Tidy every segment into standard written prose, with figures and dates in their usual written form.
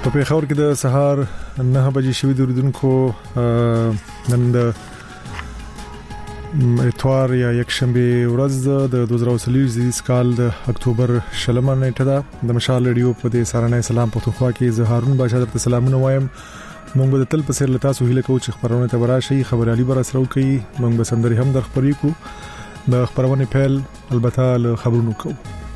په پیښور کې د سهار 9 بجې شوې د اوریدونکو نن د اتوار یا یکشنبه ورځ د 2023 کال د اکتوبر شلمه نیټه ده د مشال ریډیو په دې سارنه سلام پښتونخوا کې زه هارون باشا درته سلامونه وایم. مونږ به تل په سر لتا سو هیله کوو چې خبرونه ته براشي خبر علي بر سره کوي. مونږ به سندري هم در خبرې کو د خبرونه پیل البته له خبرونو کو.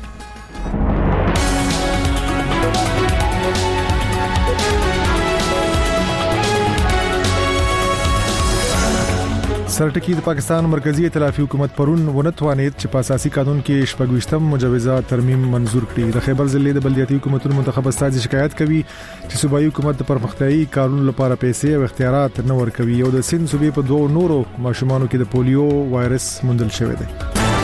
سرټکی د پاکستان مرکزی ائتلافي حکومت پرون ونتوانید چې په اساسي قانون کې شپږويشتم مجوزه ترمیم منزور کړي. د خیبر ضلع د بلدیاتي حکومتونو منتخب استاد شکایت کوي چې صوبایي حکومت د پرمختیايي کارونو لپاره پیسې او اختیارات نه ورکوي او د سند صوبې په دوه نورو ماشومانو کې د پولیو وایرس موندل شوی دی.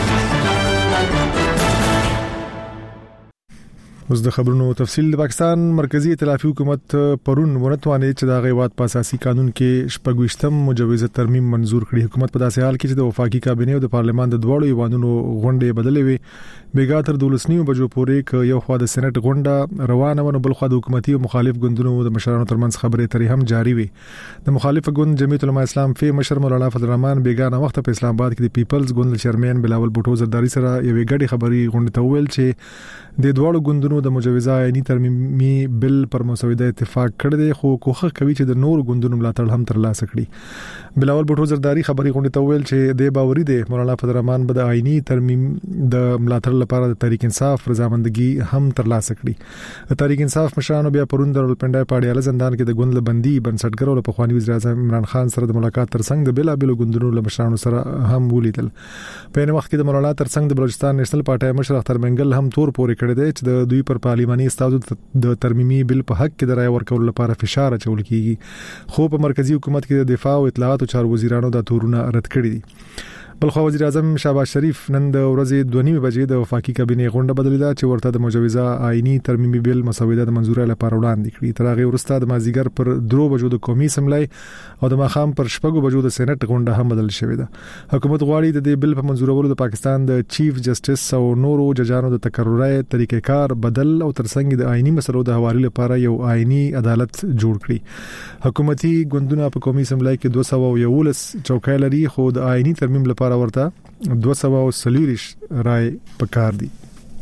اوس د خبرونو تفصیل. د پاکستان مرکزی ائتلافي حکومت پرون ونتوانید چې د غیوات په اساسي قانون کې شپږويشتم مجوزه ترمیم منزور کړي. حکومت په داسې حال کې چې د وفاقي کابینه او د پارلمان د دوړو ایوانونو غونډې بدلې وي بیګا تر 12 بجو پورې ک یو خوا د سېنات غونډه روانه ونه بل خوا د حکومتي او مخالف ګوندونو د مشرانو ترمنځ خبرې اترې هم جاری وي. د مخالف ګوند جمعیت العلماء اسلام فی مشر مولانا فضل الرحمن بیګا نه وخت په اسلام آباد کې د پیپلز ګوند چیرمن بلاول بوټو زرداری سره یوې غړي خبري غونډه ته ویل چې د دوړو ګوندونو د مجوزه عیني ترمیمي بل پر مسوده اتفاق کړی دی خو کوخه کوي چې د نور ګوندونو ملاتړ هم ترلاسه کړي. بلاول بوټو زرداری خبري غونډه ته ویل چې د باوري دی مولانا فضل الرحمن به د عیني ترمیم د ملاتړ لپاره د تحریک انصاف رضامندګي هم ترلاسه کړي. تحریک انصاف مشرانو بیا پروند درولپنډای پاړیاله زندان کې د ګوند بندي بنسټګرو له پخوانی وزیر اعظم عمران خان سره د ملاقات ترڅنګ د بلابل ګوندونو له مشرانو سره هم ولیدل. په نو وخت کې د مولانا ترڅنګ د بلوچستان نېشنل پارټي مشر اختر منګل هم تور پورې کړی دی چې د دوی پر پارلماني استادو د ترمیمي بل په حق کې د رائے ورکول لپاره فشار اچول کیږي خو په مرکزی حکومت کې د دفاع او اطلاعات او چارو وزیرانو د تورونه رد کړی دي. بلخو وزیر اعظم شهباز شریف نن د ورځې 2:30 بجې د وفاقي کابینه غونډه بدلیدا چې ورته د مجوزه عیني ترمیمي بل مسوده د منزورۍ لپاره وړاندې کړي. تر هغه وروسته د مازیګر پر 2 بجو د قومي اسمبلی او د ماخام پر 6 بجو د سېنات غونډه هم بدل شوې ده. حکومت غواړي د دې بل په منزورولو د پاکستان د چیف جسټس او نورو ججانو د تکرري طریقې کار بدل او ترڅنګ د عیني مسلو د حوالې لپاره یو عیني عدالت جوړ کړي. حکومتي ګوندونه په قومي اسمبلی کې 211 چوکۍ لري خو د عیني ترمیم لپاره ورته 240 رای پکار دي.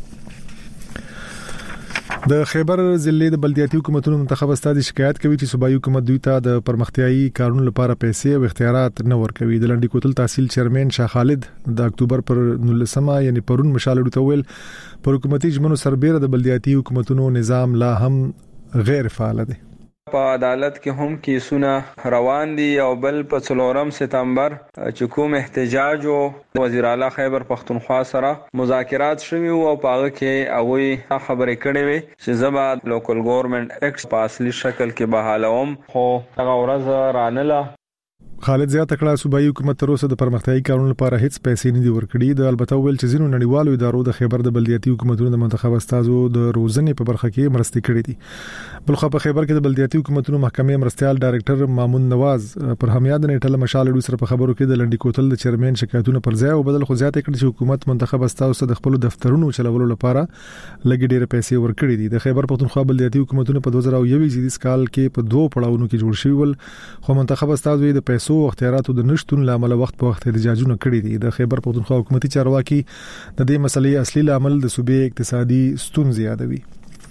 د خیبر ضلع د بلدیاتي حکومتونو منتخب استاد شکایت کوي چې صوبایي حکومت دوی ته د پرمختیايي کارونو لپاره پیسې او اختیارات نه ورکوي. د لنډی کوتل تحصیل چیرمن شاه خالد د اکتوبر پر 19 یعنی پرون مشال ډوتویل پر حکومتي جمنو سربېره د بلدیاتي حکومتونو نظام لا هم غیر فعال دی. په عدالت کې هم کیسونه روان دي او بل په 4 سپتمبر چې کوم احتجاج او وزیر اعلی خیبر پختونخوا سره مذاکرات شوي او په هغه کې هغه خبرې کړې وي چې زبا لوکل ګورنمنت ایکټ په اصلي شکل کې بحالوم خو هغه ورځ رانله. خالد زیاته کړه صوبایي حکومت تر اوسه د پرمختیايي کارونو لپاره هیڅ پیسې نه دي ورکړي. د البته ویل چې ځینو نړیوالو ادارو د خیبر د بلدیاتي حکومتونو د منتخب استادو د روزنې په برخه کې مرستې کړې دي. بلخو په خیبر کې د بلدیاتي حکومتونو محکمې مرستيال ډایریکټر مامون نواز پر همیاد نیټه له مشال ډو سره په خبرو کې د لنډی کوتل د چیرمن شکایتونو پر ځای او بدل خو زیاته کړي چې حکومت منتخب استادو د خپل دفترونو چلولو لپاره لګي ډېر پیسې ورکړي دي. د خیبر پختونخوا بلدیاتي حکومتونو په 2021 کال کې په 2 پړاوونو کې جوړ شوی ول خو منتخب استادو د پیسو او اختیاراتو د نشټون لامل وخت په وخت احتجاجونه کړي دي. د خیبر پختونخوا حکومتي چارواکي د دې مسلې اصلي لامل د صوبې اقتصادي ستونزې یادوي.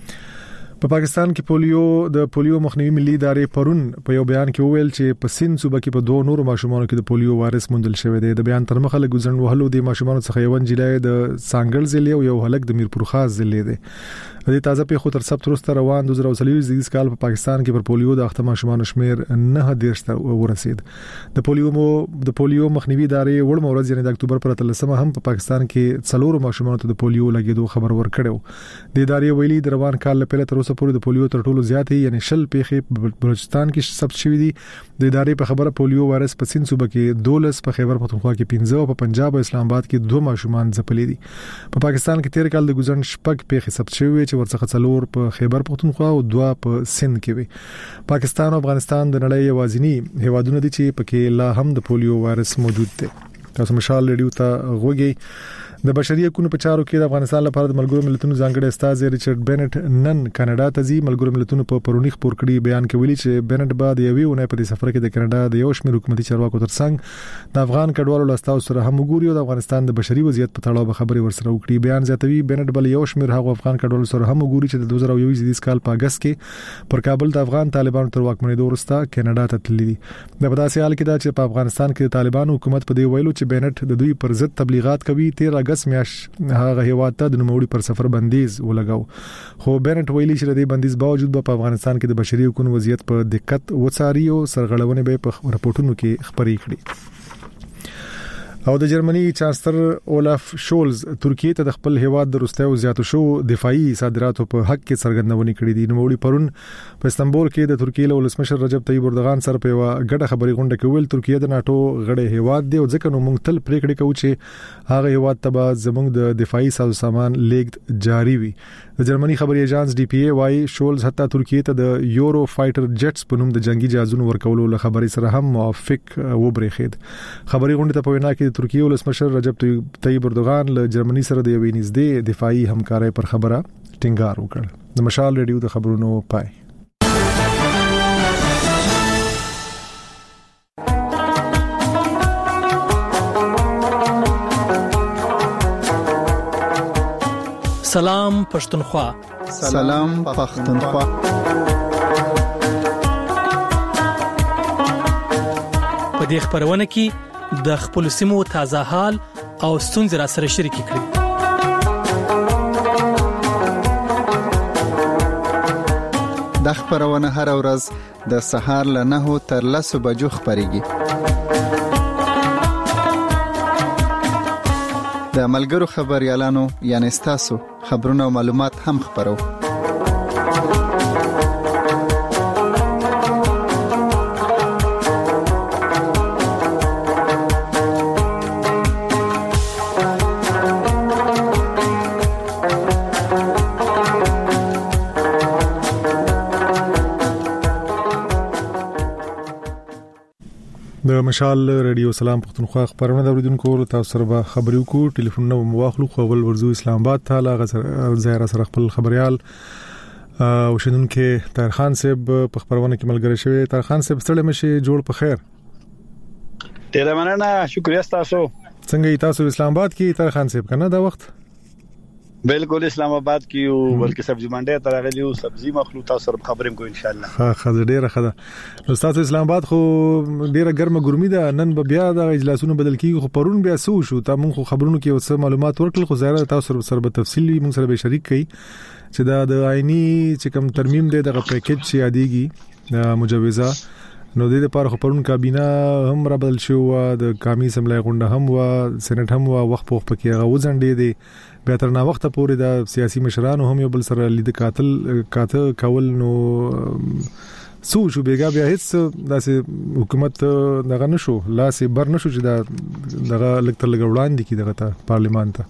په پاکستان کې د پولیو مخنیوي ملي ادارې پرون په یو بیان کې وویل چې په سند صوبه کې په 2 نورو ماشومانو کې د پولیو وایرس موندل شوی دی. د بیان تر مخه له ګزن وهلو د ماشومانو څخه یو انجلای د سانګل ضلع او یو هلک د میرپور خاص ضلع دی. د تازه پیښو تر سبت وروسته روان 2023 کال په پاکستان کې پر پولیو د اخته ماشومانو شمیر 9 ته ورسید. د پولیو مخنیوي ادارې وړ مورز یعنی د اکتوبر پر 13 هم په پاکستان کې 4 ماشومانو ته د پولیو لګیدو خبر ورکړو. د ادارې ویلي د روان کال لپاره تر اوسه پورې د پولیو تر ټولو زیاتې یعنی شل پیښې بلوچستان کې ثبت شوې دي. د ادارې په خبره پولیو وایرس په سند صوبه کې 12 په خیبر پختونخوا کې 15 او په پنجاب او اسلام آباد کې 2 ماشومان ځپلي دي. په پاکستان کې 13 کال د ګزن شپږ پیښې ثبت شوې چې ورڅخه 4 په خیبر پختونخوا او 2 په سند کې وي. پاکستان او افغانستان د نړۍ یوازینی هیوادونه دي چې پکې لا هم د پولیو وایرس موجود دی. تاسو مشال ریډیو ته غوږی د بشري حقوقو په چارو کې د افغانستان لپاره د ملګرو ملتونو ځانګړي استاذ ریچارډ بینټ نن کاناډا ته ځي. ملګرو ملتونو په پرونی خبر کړي بیان کې ویلي چې بینټ بعد یوې ونې په دې سفر کې د کاناډا د یو شمېر حکومتي چارواکو ترڅنګ د افغان کډوالو لاستاو سره هم وګوري او د افغانستان د بشري وضعیت په تړاو خبري ورسره وکړي. بیان زیاتوي بینټ بل یو شمېر هغه افغان کډوالو سره هم وګوري چې د 2021 کال په اگست کې پر کابل د افغان طالبانو تر واکمنۍ وروسته کاناډا ته تللي دي. د بداسي حال کې دا چې په افغانستان کې طالبانو حکومت په دې ویلو چې بینټ د دوی پر ضد تبلیغات کوي. 13 اگست میاشت هغه هیواد ته د نوموړي پر سفر بندیز ولګاو، خو بینټ ویلي چې د دې بندیز باوجود په افغانستان کې د بشري حقوقو وضعیت په دقت وڅاري او سرغړونې به په رپورټونو کې خبري کړي. او د جرمني چانسلر اولاف شولز ترکیه ته د خپل هیواد د روسیې او زیاتو شو دفاعي صادراتو په حق کې څرګندونې کړې دي. نوموړي پرون په استنبول کې د ترکیه له ولسمشر رجب طیب اردوغان سره په غټه خبري غونډه کې ویل ترکیه د ناتو غړی هیواد دی او ځکه نو موږ تل پریکړه کوو چې هغه هیواد ته به زموږ د دفاعي ساز سامان لیږد جاری وي. د جرمني خبري ایجانس ډي پی ای وايي شولز حتی ترکیه ته د یورو فایټر جټس په نوم د جنگي جهازونو ورکولو له خبري سره هم موافق وبرېخید. خبري غونډه ته په وینا کې ترکیه ولسمشر رجب طیب اردوغان له جرمني سره د یوې نږدې دفاعي همکارۍ پر خبره ټینګار وکړ. د مشال ریډیو د خبرونو پای. سلام پښتونخوا. سلام پښتونخوا. په دې خبرونه کې د خپل سیمو تازه حال او ستونزې را سره شریک کړئ. د خبرونه هر ورځ د سهار له 9 تر 10 بجو خبريږي. د ملګرو خبريالانو یعنی تاسو خبرونه او معلومات هم خبرو. د مشال ریډیو سلام پښتونخوا خبرونه د اوریدونکو تاسو سره خبري وکړو. ټلیفون نو مواخلو خو ول ورزو اسلام آباد ته لاغه زهرا سره خپل خبريال او شنونکو طاهر خان صاحب په خبرونه کې ملګری شوی. طاهر خان صاحب ستړي مشه جوړ په خیر. ډیر مننه، شکریہ تاسو. څنګه تاسو اسلام آباد کې طاهر خان صاحب کنه دا وخت؟ بالکل اسلام آباد کې یو بلکې سبزی منډه ته راغلی او سبزی مخلوط تاسو سره خبرې کوو ان شاء الله. ها خزه ډیره خده. نو تاسو اسلام آباد خو ډیره ګرمه ګرمي ده، نن به بیا د اجلاسونو بدل کیږي، خو پرون بیا سو شو ته مونږ خبرونو کې اوس معلومات ورکړل، خو زیاده تاسو سره به تفصیلی مونږ سره به شریک کړي چې دا د آئینی چې کوم ترمیم دی دغه پیکیج چې یادېږي د مجوزه نو د لپاره خو پرون کابینه هم را بدل شو، د قومي اسمبلی غونډه هم و، سېنات هم و، وخت په وخت کې هغه وزنډې دي. بیا تر نا وخت پورې د سیاسي مشرانو هم یو بل سره لید کاته کول نو سو شو بیګا بیا هیڅ داسې حکومت دغه نشو لاسه بر نشو چې دغه لکتر لګوړان دي کی دغه پارلیمان ته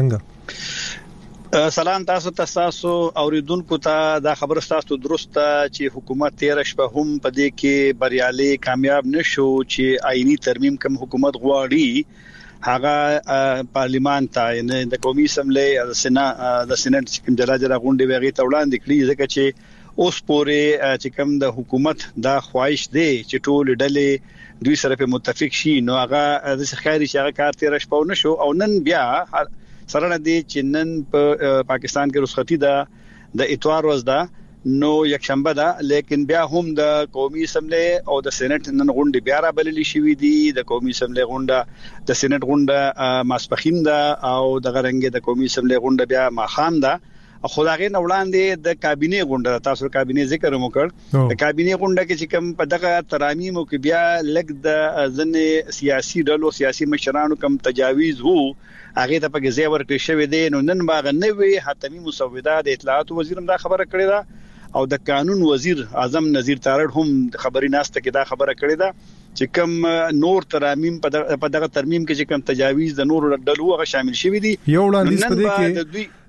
څنګه. سلام تاسو اوریدونکو ته دا خبر تاسو درسته چې حکومت 13 شپه هم په دې کې بریالي کامیاب نشو چې آئینی ترمیم کوم حکومت غواړي هغه پارلیمان ته یعنی د قومي اسمبلی د سېنات کوم جلاجره غونډه ویغي ته وړاندې کړي، ځکه چې اوس پورې چې کوم د حکومت دا خواهش دی چې ټول ډلې دوی سره په متفق شي، نو هغه د ښکاری چې هغه کار 13 شپه نشو او نن بیا سره نه دي چې نن په پاکستان کې رخصتي ده د اتوار ورځ ده، نو یک شنبه ده، لیکن بیا هم د قومي اسمبلی او د سېنات نن غونډه بیا را بللی شوې دي. د قومي اسمبلی غونډه د سېنات غونډه ماسپخین ده او د غرنګ د قومي اسمبلی غونډه بیا ماخام ده. خدای نه وړاندې د کابینه غونډه تاسو کابینه ذکر وکړ، د کابینه غونډه کې چې کوم په دغه ترامیم او کې بیا لګ د ځنې سیاسي ډلو سیاسي مشرانو کوم تجاویز وو هغه ته په ځای ورکړی شوی دی. نو نن باغ نوې حتمی مسوده د اطلاعات وزیر هم دا خبره کړې ده او د قانون وزیر اعظم نذیر تارړ هم خبري ناسته کې دا خبره کړې ده چې کوم نور ترامیم په دغه ترمیم کې چې کوم تجاویز د نور ډلو هغه شامل شوی دي. یو وړاندیز پدې کې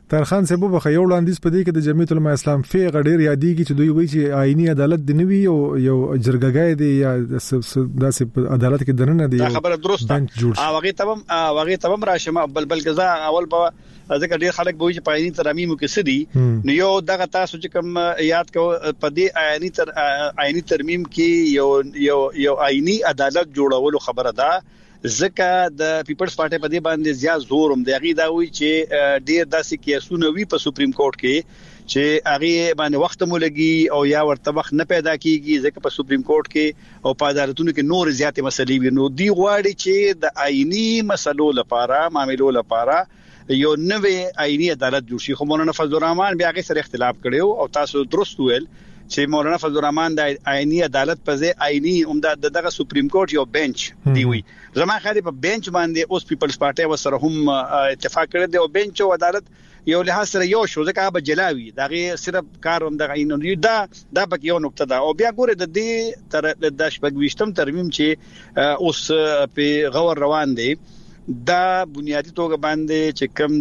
طاهر خان صاحب په یو وړاندیز پدې کې د جمعیت العلماء اسلام فقه غډیر یادېږي چې دوی وایي چې آئینی عدالت د نوي یو جرګګای دی یا داسې عدالت کې دننه دی. دا خبره درسته هغه تبم راشم بل غزا اول به ځکه ډیر خلک به چې پایني ترمیم کې سدي نو یو دغه تاسو چې کوم یاد کو په دې آئینی ترمیم کې یو آئینی عدالت جوړولو خبره ده ځکه د پیپلز پارټي په دې باندې زیات زور هم دی. هغه دا وی چې ډیر داسې کیسونه وی په سپریم کورټ کې چې هغه باندې وخت مو لګي او یا ورته وخت نه پیدا کیږي ځکه په سپریم کورټ کې او په عدالتونو کې نور زیاتې مسلې وي. نو دی غواړي چې د آئینی مسلو لپاره معاملو لپاره یو نوې آئینی عدالت جوړ شي. خو مولانا فضل الرحمن بیا هغه سره اختلاف کړو او تاسو درست ویل چې مولانا فضل الرحمن د آئینی عدالت په ځای آئینی عمده دغه سپریم کورټ یو بنچ دی وی. زما خالي په بنچ باندې اوس پیپلز پارټي وسره هم اتفاق کړی دی او بنچ او عدالت یو له سره یو شو ځکه به جلاوي دغه صرف کار هم دغه اینو دا پکې یو نقطه ده. او بیا ګوره د دې تر د شپږ ترمیم چې اوس په غور روان دی دا بنیادی توګه باندې چې کوم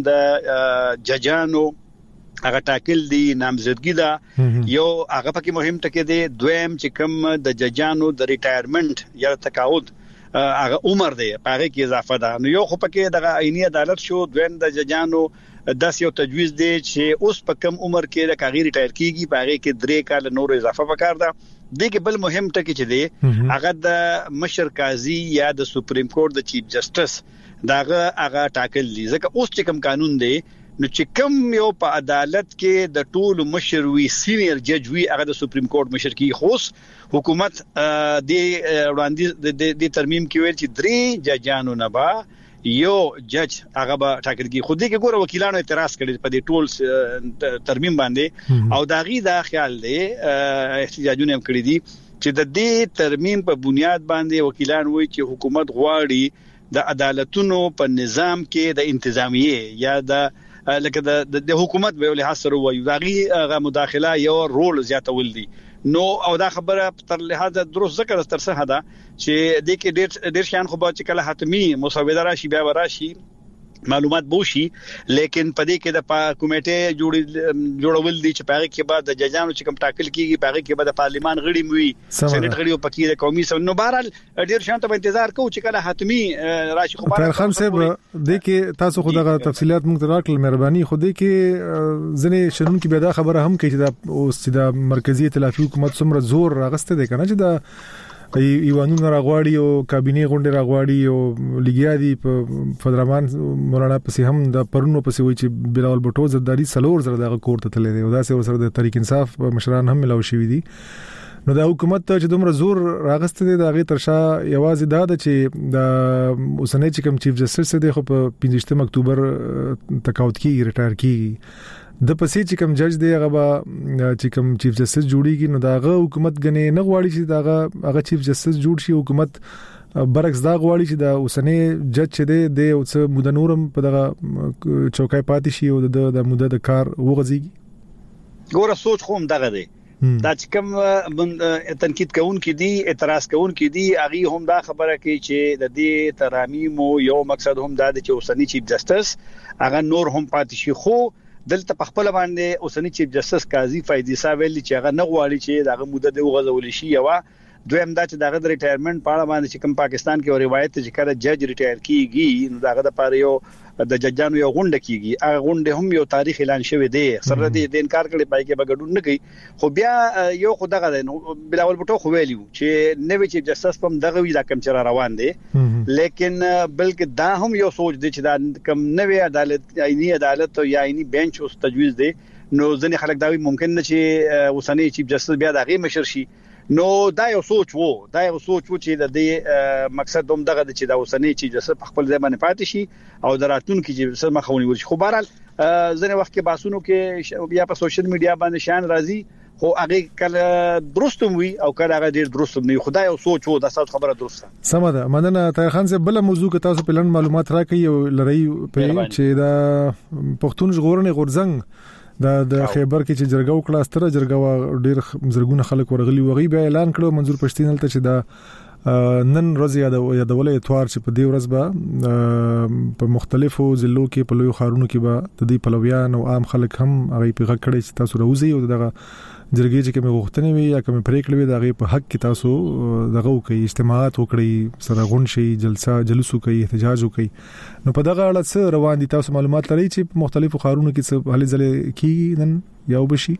د ججانو هغه ټاکل دي نامزدګي ده یو هغه پکې مهم ټکی دی. دویم چې کوم د ججانو د ریټایرمنټ یا تقاعد هغه عمر دی هغه کې اضافه ده. نو یو خو پکې د آئینی عدالت شو. دویم د ججانو داس یو تجویز دی چې اوس په کم عمر کې د کاغیر ریټایر کیږي په هغه کې 3 کال نور اضافه وکړ ده. دغه بل مهم ټکی چې دی هغه د مشر قاضي یا د سپریم کورټ د چیف جسټس داغه هغه ټاکل دي. ځکه اوس چې کوم قانون دی نو چې کوم یو په عدالت کې د ټول مشر وی سینیئر جج وی هغه د سپریم کورټ مشر کی خوص حکومت د وړاندې د ترمیم کې ویل چې 3 ججانو نه با یو جج هغه به ټاکل کی. خو دې کې ګوره وکیلانو اعتراض کړي په دې ټول ترمیم باندې او داغي دا خیال دی احتجاجونه هم کړی دي چې د دې ترمیم په بنیاد باندې وکیلان وایي چې حکومت غواړي د عدالتونو په نظام کې د انتظامیه یا لکه د حکومت به له حاصل وایي داغي مداخله یو رول زیاتول دي. نو او دا خبره تر لحاظه درست ذکر تر څه ده چې د کې ډېر شان خو به چې کله حتمی مسوده راشي بیا راشي معلومات بوشي لیکن په دې کې د کمیټه جوړول دي چې پاره کې بعد د ججانو چې کوم ټاکل کیږي پاره کې بعد پارلیمان غړي موي سېنات غړي او پکې د قومي سم. نو بهرحال ډیر شان ته انتظار کوو چې کله حتمی راشي. خو طاهر خان صاحب د کې تاسو خو دغه تفصيلات موږ ته راکړل مهرباني. خو د کې ځنې شنن کې به دا خبره هم کوي چې د مرکزی ائتلافي حکومت څومره زور راغسته دي کنه چې د ایوانونه راغواړي او کابینه غونډه راغواړي او لګیا دي په فدرمان مولانا پسې هم د پرونو پسې وایي چې بلاول بټو زرداری سلور زره دغه کوړه تللی دی او دا سره د تحریک انصاف مشران هم ملاو شوی دي. نو د حکومت چې دومره زور راغسته دي د هغه ترشا یوازې دا د چې د اوسنۍ چې کوم چیف جسټس دی خو په 15 اکتوبر تقاعد کیږي ریټایر کیږي د پسې چې کوم جج دی هغه چې کوم چیف جسټس جوړیږي نو داغه حکومت غنې نه غواړي چې داغه چیف جسټس جوړ شي. حکومت برعکس دا غواړي چې د اوسنۍ جج چې دی او څه موده نورم په دغه چوکای پاتې شي او د موده د کار وغځيږي. ګوره سوچ خو هم دغه دی دا چې کوم تنقید کوونکې دي اعتراض کوونکې دي هغه هم دا خبره کوي چې د دې ترامیم یو مقصد هم دا دی چې اوسنۍ چیف جسټس هغه نور هم پاتې شي. خو دلته په خپل باندې اوسنی چیف جسټس قاضي فیضی صاحب ویلي چې هغه نه غواړي چې دغه مدته د وغځول شي. یو دویم دا چې دغه ریټایرمنټ په اړه باندې چې کوم پاکستان کې روایت چې کله جج ریټایر کیږي نو دغه د پاره یو د ججانو یو غونډه کیږي هغه غونډه هم یو تاریخ اعلان شوی دی سره د انکار کړي پای کې بغډون نه کوي. خو بیا یو خو دغه بلاول بټو خو ویلیو چې نوې چیف جسټس په دغه وی دا کم چر روان دي لیکن بلکې دا هم یو سوچ دی چې دا کم نوې عدالت آئینی عدالت یا آئینی بنچ اوس تجویز دی نو ځنې خلک دا ممکن نه چې اوسنۍ چیف جسټس بیا دغه مشر شي. نو دا یو سوچ چې د دې مقصد هم دغه چې دا اوسنۍ چیف جسټس په خپل ځای باندې پاتې شي او دراتون کې چې څه مخاوني ورشي. خو بهرحال ځنې وخت کې باسونو کې بیا په سوشل میډیا باندې شان راځي خو هغه کله درستم وي او کله هغه ډیر درستم نه. خدای یو سوچ دا څه خبره درسته. سم ده. مننه طاهر خان صاحب. بل موضوع کې تاسو په لړ معلومات راکړئ او لری په چې دا پښتون ژغورنې غورځنګ د خیبر کې چې جرګه وکړه ستره جرګه ډیر زرګونه خلک ورغلي وغي بیا اعلان کړو منظور پښتين ته چې دا نن ورځ یادولې اتوار چې په دې ورځ به په مختلفو ضلعو کې په لوی ښارونو کې به د دې پلویان او عام خلک هم هغه پیغه کړي چې تاسو راوځي او دغه جرګې چې کوم غوښتنې وي یا کوم پریکړې وي دغه په حق کې تاسو دغه کوي اجتماعات وکړي سره غون شي جلسه کوي احتجاج وکړي نو په دغه اړه څه روان دي تاسو معلومات لرئ چې په مختلفو ښارونو کې څه هلي ځلې کې نن یو بشي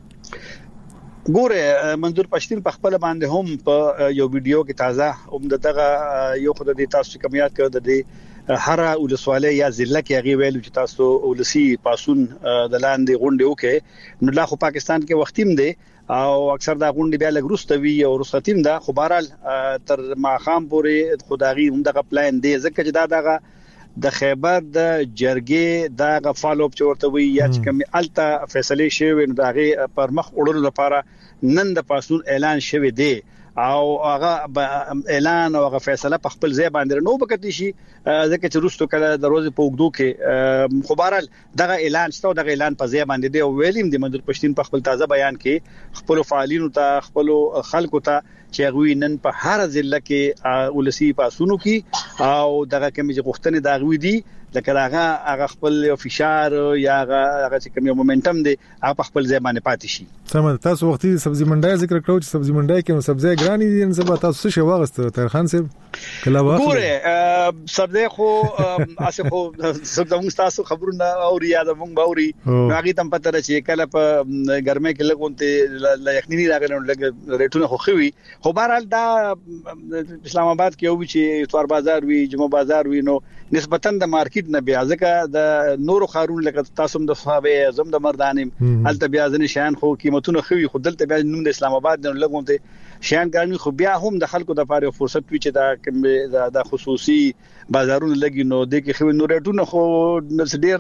ګوره منظور پښتون په خپل باندې هم په یو ویډیو کې تازه هم دغه یو خدای دې تاسو کمیات کړ د هر ولسوالۍ یا ضلع کې هغه ویلو چې تاسو ولسی پاسون د لاندې غونډه وکړي نو لا خو پاکستان کې وختیم دی او اکثر دا غونډه بیا لګروستوي او رستیم دا خو بهرال تر ماخام پورې خدایي هم دغه پلان دی ځکه چې دغه د خیبر د جرګې دا فالو اپ چورته وي یا چې کوم الته فیصله شوی نو دغه پر مخ وړلو لپاره نن د پاسون اعلان شوی دی او هغه اعلان او هغه فیصله په خپل ځای باندې نو بکتی شي ځکه چې روستو کله د ورځې په وګدو کې خو بهرال دغه اعلان شته دغه اعلان په ځای باندې دی او ویلیم د منظور پښتون په خپل تازه بیان کې خپل فعالینو ته خپل خلکو ته چې غوي نن په هر ضلع کې ولسی پاسونو کې او دغه کوم چې غوښتنې دا غوي دي لکه هغه خپل فشار یا هغه چې کوم مومنټم دی هغه په خپل ځای باندې پاتې شي سم تاسو وختي سبزی منډای ذکر کړو چې سبزی منډای کې نو سبزی ګرانی دي نن سبا تاسو څه واغست طاهر صاحب کله واخله ګوره سبزی خو اسه خو زموږ تاسو خبرونه او یاد مونږ باوري هغه تم پته چې کله په ګرمه کې لګونته یخنی راغلی لګ ریټونه خو خوي خو بهرحال دا اسلام آباد کې یو چې اتوار بازار وی جمعه بازار وی نو نسبتاً د مارکیټ نه بیا ځکه د نورو خارون لکه تاسو د صحابه اعظم د مردانم الته بیا ځنه شان خو قیمتونه خوي خو دلته بیا نوم د اسلام آباد نه لګونته شان ګرمي خو بیا هم د خلکو د لپاره فرصت وي چې دا خصوصي بازارونه لګي نو د کې خو نورټونه خو ډېر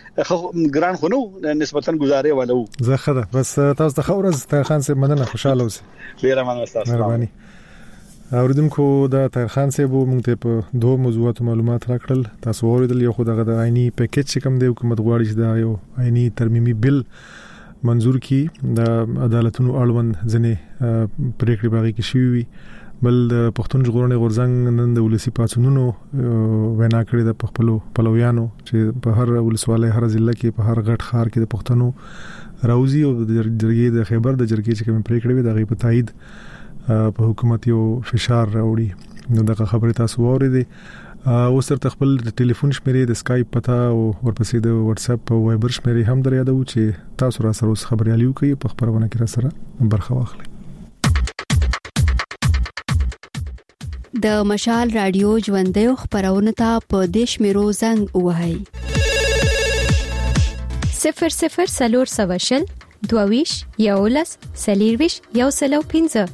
ګران خو نو نسبتاً گزارې والو زه خده بس تاسو د خورز خان سي مننه خوشاله اوسئ ډیر مننه تاسو مهرباني اوریدونکو دا طاهر خان صاحب مونږ ته په دوه موضوعات معلومات راکړل تاسو اوریدل یو خو د عیني پیکیج چې کوم دی حکومت غواړي چې دا یو عیني ترمیمي بل منزور کی د عدالتونو اړوند ځنې پریکړې باغی کې شوی وي بل د پښتون ژغورنې غورځنګ نن د ولسی پاتونونو وینا کړې د خپلو پلویانو چې په هر ولسوالۍ هر ضلع کې په هر غټ ښار کې د پښتنو راوځي او د جرګې د خیبر د جرګې چې کوم پریکړې وي د غي په تایید په حکومت یو فشار راوړي نو دغه خبره تاسو واورئ اوس تر خپل ټلیفون شمیرې د اسکایپ پتا او ورپسې د واتس اپ او وایبر شمیرې هم در یادو چې تاسو را سره خبريالي کوي په خبرونه کې را سره برخه واخلئ د مشال رادیو ژوندې خبرونه ته په دیش میرو زنګ وهاي 00 22 یولس سلیرویش یو سلو 15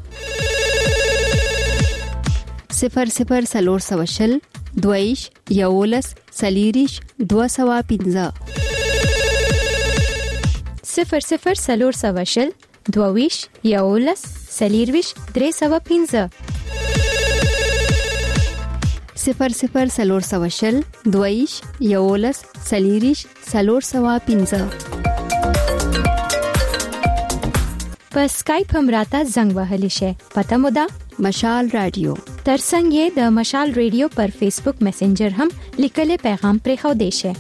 00 22 یولس سلیریش 215 00 22 یولس سلیرویش 315 00 22 یولس سلیریش 315 په اسکایپ هم راته زنګ وهلی شي پته مو ده مشال رادیو ترڅنګ یې د مشال رادیو پر فیسبوک میسنجر هم لیکل پیغام پرې خو دی شي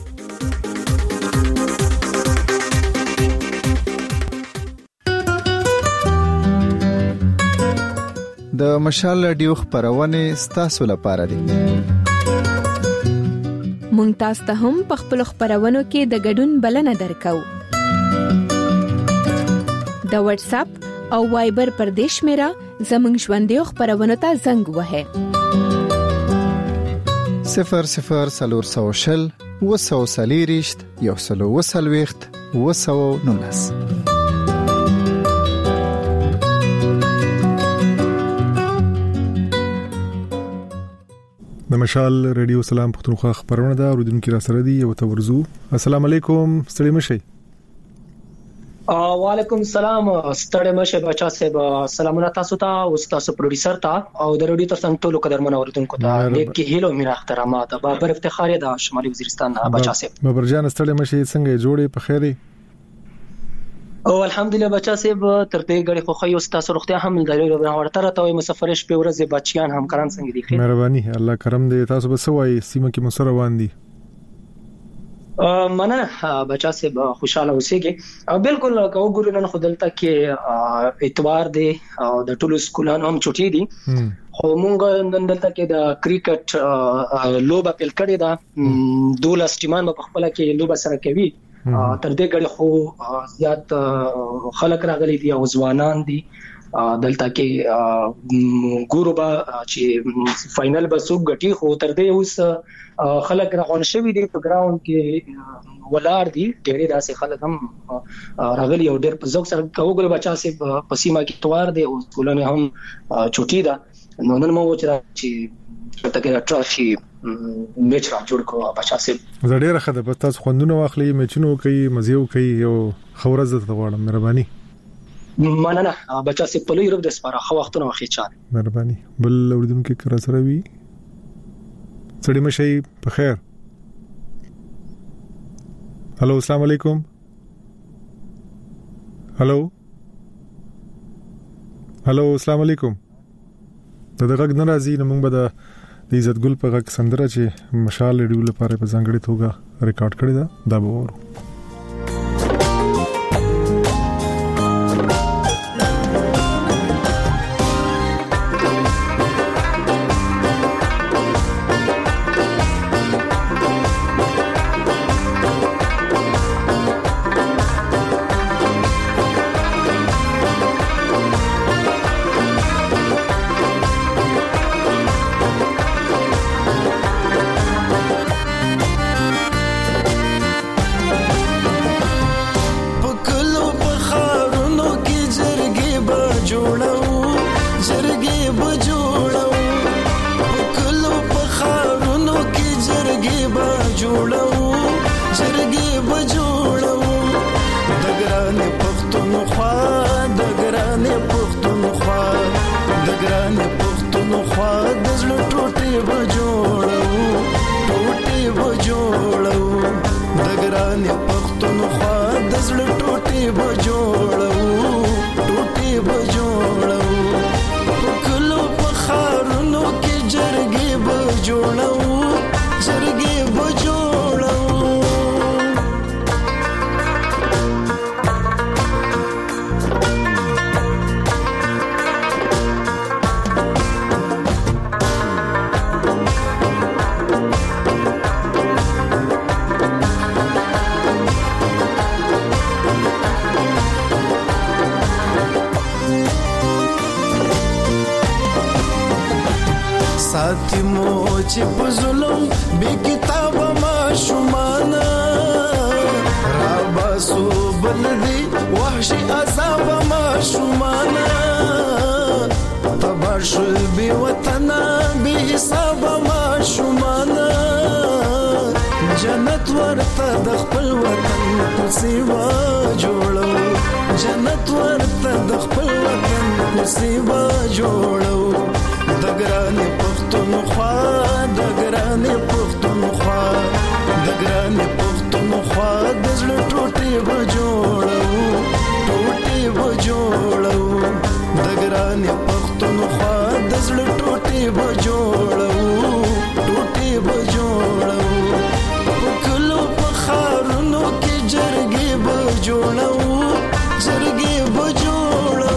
د مشال رادیو خبرونه ستاسو لپاره دي مونږ تاسو ته هم په خپل خبرونو کې د ګډون بلنه درکو د واتس اپ او وایبر پر دیش میرا زمنګ ژوندې خبرونه ته زنګ وهه 00 وسوسلیریشت یو سلو وسلويخت وسو نونس د مشال رادیو سلام پښتونخوا خبرونه دا اوریدونکو را سره دی یو تورزو السلام علیکم ستړي مشي وعلیکم السلام ستړي مشه بچا صاحب سلامونه تاسو ته او تاسو پروډوسر ته او د رادیو ترڅنګ ټولو قدرمن اوریدونکو ته د کې هیلو میرا احترامات بابر افتخار د شمالي وزیرستان بچا صاحب بابر جان ستړي مشه څنګه جوړې په خیري او الحمدلله بچا صاحب تر دې غړي خو خو تاسو روغتیا هم لري ورته راته مسافر شپه ورځ بچیان هم کران څنګه دي خیر مهرباني الله کرم دې تاسو به سوای سیمه کې مسره روان دي مننه بچا صاحب خوشاله اوسئ بالکل کو ګورو نن خدلته کې اتوار دی او د ټولو سکولانو هم چټي دي خو مونږ نن دلته کې د کرکټ لوبه پیل کړې ده 12 ټیمان په خپل کې لوبه سره کوي تر دې غړي خو زیات خلک راغلي دي او ځوانان دي دلته کې ګورو با چې فائنل به سوق غټي خو تر دې اوس خلک راغون شوی دي په ګراوند کې ولار دي ډېر داسې خلک هم راغلي او ډېر په ذوق سره کوګل بچا سي په سیمه کې توار دي او ټولنه هم چټي ده نو نن مو چې تګه ټرافي میچ را جوړ کو بچا سي زړه راخه د تاسو خوندونه واخلي میچونو کوي مزيو کوي او خورز ته غواړم مهرباني مننه بچا سي په لوی روب د سپاره خو وختونه واخی چاره مهرباني بل اوردونکو کې کرا سره وي سړی مشي په خیر هلو السلام علیکم هلو السلام علیکم دغه غږ ناراضي نو موږ به د عزت ګل په غږ سندره چې مشال ریډیو لپاره په ځانګړي توګه ریکارډ کړی دا به ورو چې په ظلم به کتاب ما شومانا را باسو بلدي وحشي عذاب ما شومانا تباشل بي وطن به حساب ما شومانا جنت ورته د خپل وطن په سیوا جوړو جنت ورته د خپل وطن په سیوا جوړو دګرانې پښتونخوا دګرانې پښتونخوا دګرانې پښتونخوا د زړه ټوټې به جوړو ټوټې به جوړو دګرانې پښتونخوا د زړه ټوټې به جوړو ټوټې به جوړو په کلو په خارونو کې جرګې به جوړو جرګې به جوړو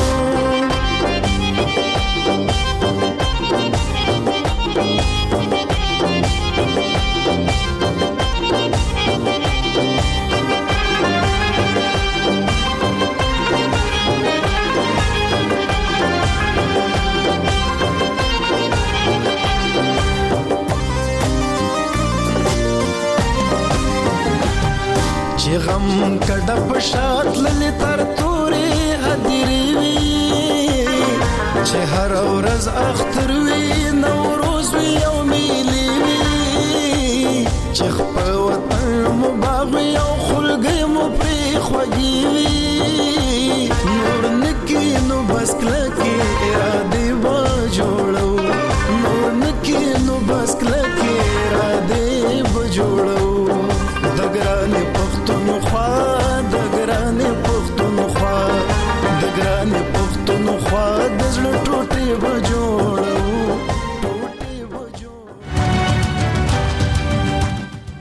غم کډه په شات للی تر تورې هدیری وی چې هر ورځ اختر وی نوروز وی او میلی وی چې خپل وطن مباغ او خلګي مو پری خوږی وی نور نکی نو بس کلکی اراده و جوړو نور نکی نو بس کلکی اراده و جوړو دګرانې پښتونخوا دګرانې پښتونخوا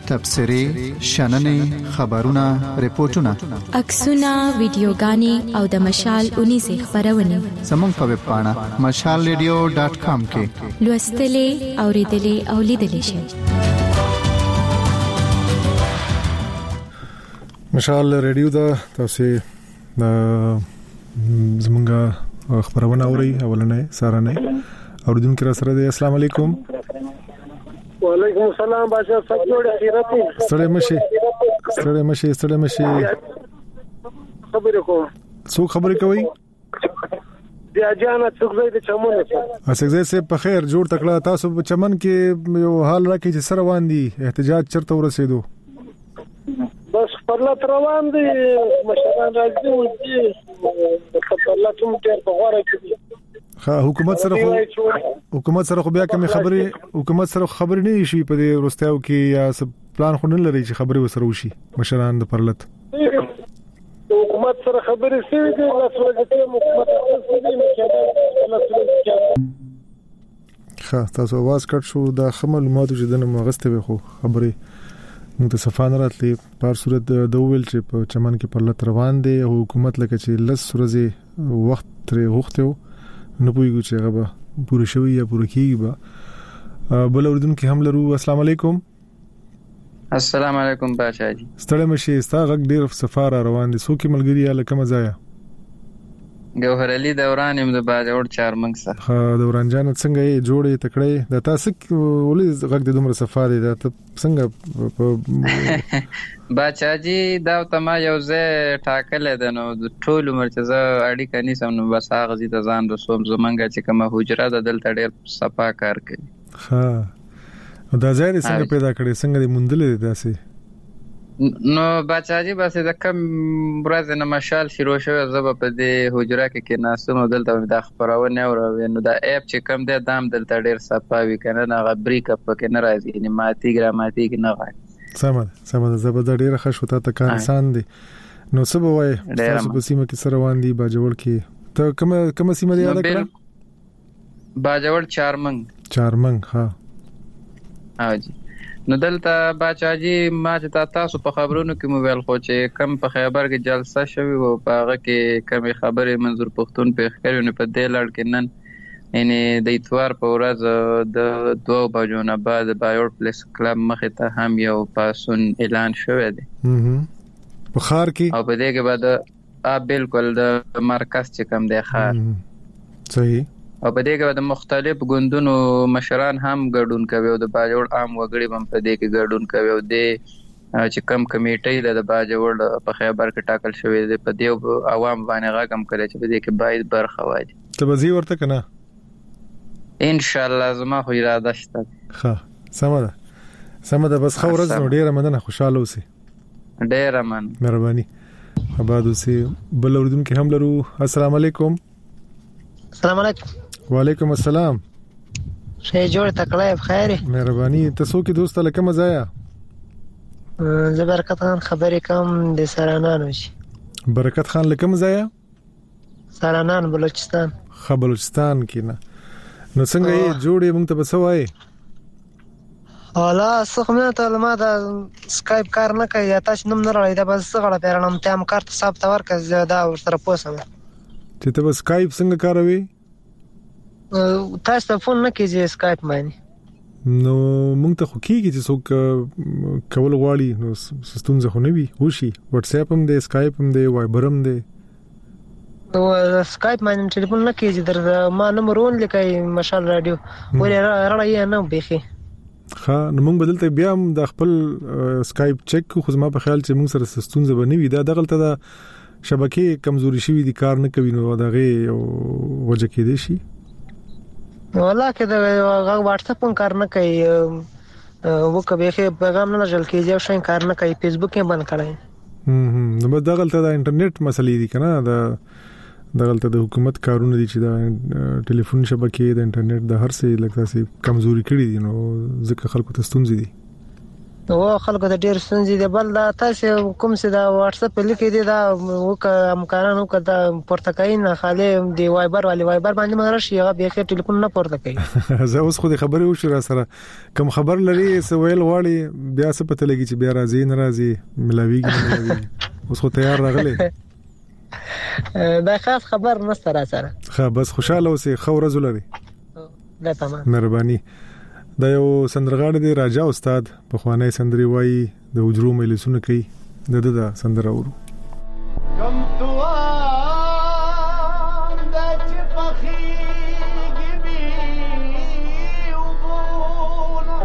تبصرې شننې خبرونه ریپورتونه عکسونه ویډیوګانې او د مشال 19 خبرونه زموږ په ویب پاڼه mashalradio.com کې لوستلې اوریدلې او لیدلې شئ. مشال ریډیو دا تاسو زمونږه خبرونه اوري اولنې سارنه اوردونکو را سره دی. السلام علیکم. وعلیکم السلام باشا سب جوړه خیرت ستړي مشي خبرې کوم. څوک خبرې کوي؟ بیا جانا څوک زید چمن اسګزې سه په خیر جوړ تکړه. تاسو په چمن کې یو حال راکې چې سره روان دي احتجاج چرته ورسېدو؟ بس پرلط روان دي مشران راځي او دي په پرلط هم ډېر بغوره کوي. حکومت سره خو بیا کوم خبرې نه شي په دې ورستیاو کې یا پلان خو نه لري چې خبرې وسره وشي مشران د پرلط. حکومت سره خبرې شي د لاسوهته حکومت سره تاسو आवाज کټ شو دا معلومات چې دنه مغسته به خو خبرې نو ته صفانه راتلې په صورت د ویل چې په چمن کې پرلط روان دي او حکومت لکه چې لس ورځې وخت ترې غوښته نه پوهیږي چې هغه پوره شوی یا پوره کیږي به. بل اوردونکو هم لرو. السلام علیکم. السلام علیکم باشا جی. ستړي مشي ستا غږ ډیر سفر روان دي. څوک ملګری یا لکه مزایا؟ ګوهر علي دوران يم د باجوړ چارمنګ سره. دوران جان څنګه یې جوړې تکړه د تاسو ولې غږ د دومره سفر دی ته څنګه بچا جی دا تما یو ځای ټاکل ده نو د ټول عمر چې زه اړیکه نیسم نو بس هغه زی ته ځان رسوم زمونږه چې کومه حجره ده دلته ډېر صفا کار کوي. دا ځای څنګه پیدا کړې څنګه دې مونډلې داسې؟ نو بچا جی بس د کم ورځ نه مشال شروع شوه زب په دې حجره کې ناسم دلته د خبرونه اورو نو دا اپ چې کم ده دام دلته ډېر صفا وی کنه نه بریک اپ کې نه راځي نه ماتي ګراماتیک نه راځي. سمه زبر ډېر ښه شوته ته کار انسان دی. نو څه به وای تاسو په سیمه کې سره روان دي باجوړ کې ته کوم سیمه دی یاد کړه؟ باجوړ چارمنګ ها جی. نو دلته باچا جی ما چې تاسو په خبرونو کې موبایل خو چې کم په خبر کې جلسه شوی او په هغه کې کم خبرې منظور پښتون په خبرو نه په دې لړ کې نن یعنی د اتوار په ورځ د 2 بجو نه بعد بایور پلیس کلب مخه ته هم یو پاسون اعلان شوی دی په خار کې او په دې کې بعد بالکل د مرکز چې کم دی خار صحیح او په دې کې د مختلف ګوندونو مشران هم ګډون کوي او د باجوړ عام وګړي هم په دې کې ګډون کوي او د چې کم کمیټې له باجوړ په خبر کې ټاکل شوی دی په دې عوام باندې غاکم کوي چې په دې کې باید برخه واجی ته بزی ورته کنه ان شاء الله زما خو اراده شته. سمه ده بس خورز نو ډیره مننه خوشاله اوسې. ډیره مهرباني آباد اوسې. بل اوردونکو هم لرو. السلام علیکم. السلام علیکم. وعلیکم السلام. شې جوړ تکړه بخیر. مهرباني تاسو کې دوست لکه مزایا برکت خان خبرې کوم د سرانانو شي. برکت خان لکه مزایا سرانان بلوچستان. بلوچستان کې نه نو څنګه یې جوړې مونږ ته بسوای؟ حالا څخه ته ما دا سکایپ کار نه کوي یا تاسو نوم نه راړی دا بس غړ پیرانم ته کارت حساب ته ورکړ دا ورسره پوسم چې ته بس سکایپ څنګه کاروي؟ تاسو فون نه کیږي سکایپ باندې نو مونږ ته خو کیږي چې څوک کول غواړي نو ستونزه خو نه وي وشي. واتس اپ هم دی سکایپ هم دی وایبر هم دی. نو سکایپ باندې ټلیفون نه کیږي در ما نمبر ون لیکي مشال رادیو ولې راړی نه بيخي نو مونږ بدلته بیا د خپل سکایپ چک خو زما په خیال چې مونږ سره ستونزه بنوي دا دغلطه دا شبکې کمزوري شوی دي کار نه کوي نو دغه وجه کې دي شي والله کې دا واتس اپ کار نه کوي وکبه پیغام نه نشل کیږي او شین کار نه کوي فیسبوک یې بند کړای. نو دغلطه د انټرنیټ مسلې دي کنه دغلطه د حکومت کارونه دي چې د ټلیفون شبکې د انټرنیټ د هر څه لکه سي کمزوري کړی دي نو ځکه خلکو ته ستونزې دي. نو خلکو ته ډیر ستونزې دي. بل دا تاسو کوم څه دا واتس اپ لیکي دي دا وک امکانانو کدا پورتکای نه خاله دی وایبر باندې مرشي هغه به کې ټلیفون نه پورته کوي. زه اوس خو د خبرې وشو را سره کوم خبر لري سویل واړی بیا څه پته لګي چې بیا راځي نه راځي ملاویږي اوس خو تیار راغلی. دا خاص خبر نشته را سره. ښه بس خوشاله اوسې خو ورځ لري. دا تمام. مهرباني. دا یو سندرغاړی دی راجا استاد په خوانای سندري وای د وجرو ملسونه کوي د سندره ورو. کم تو د چې پخېږي بي وبونه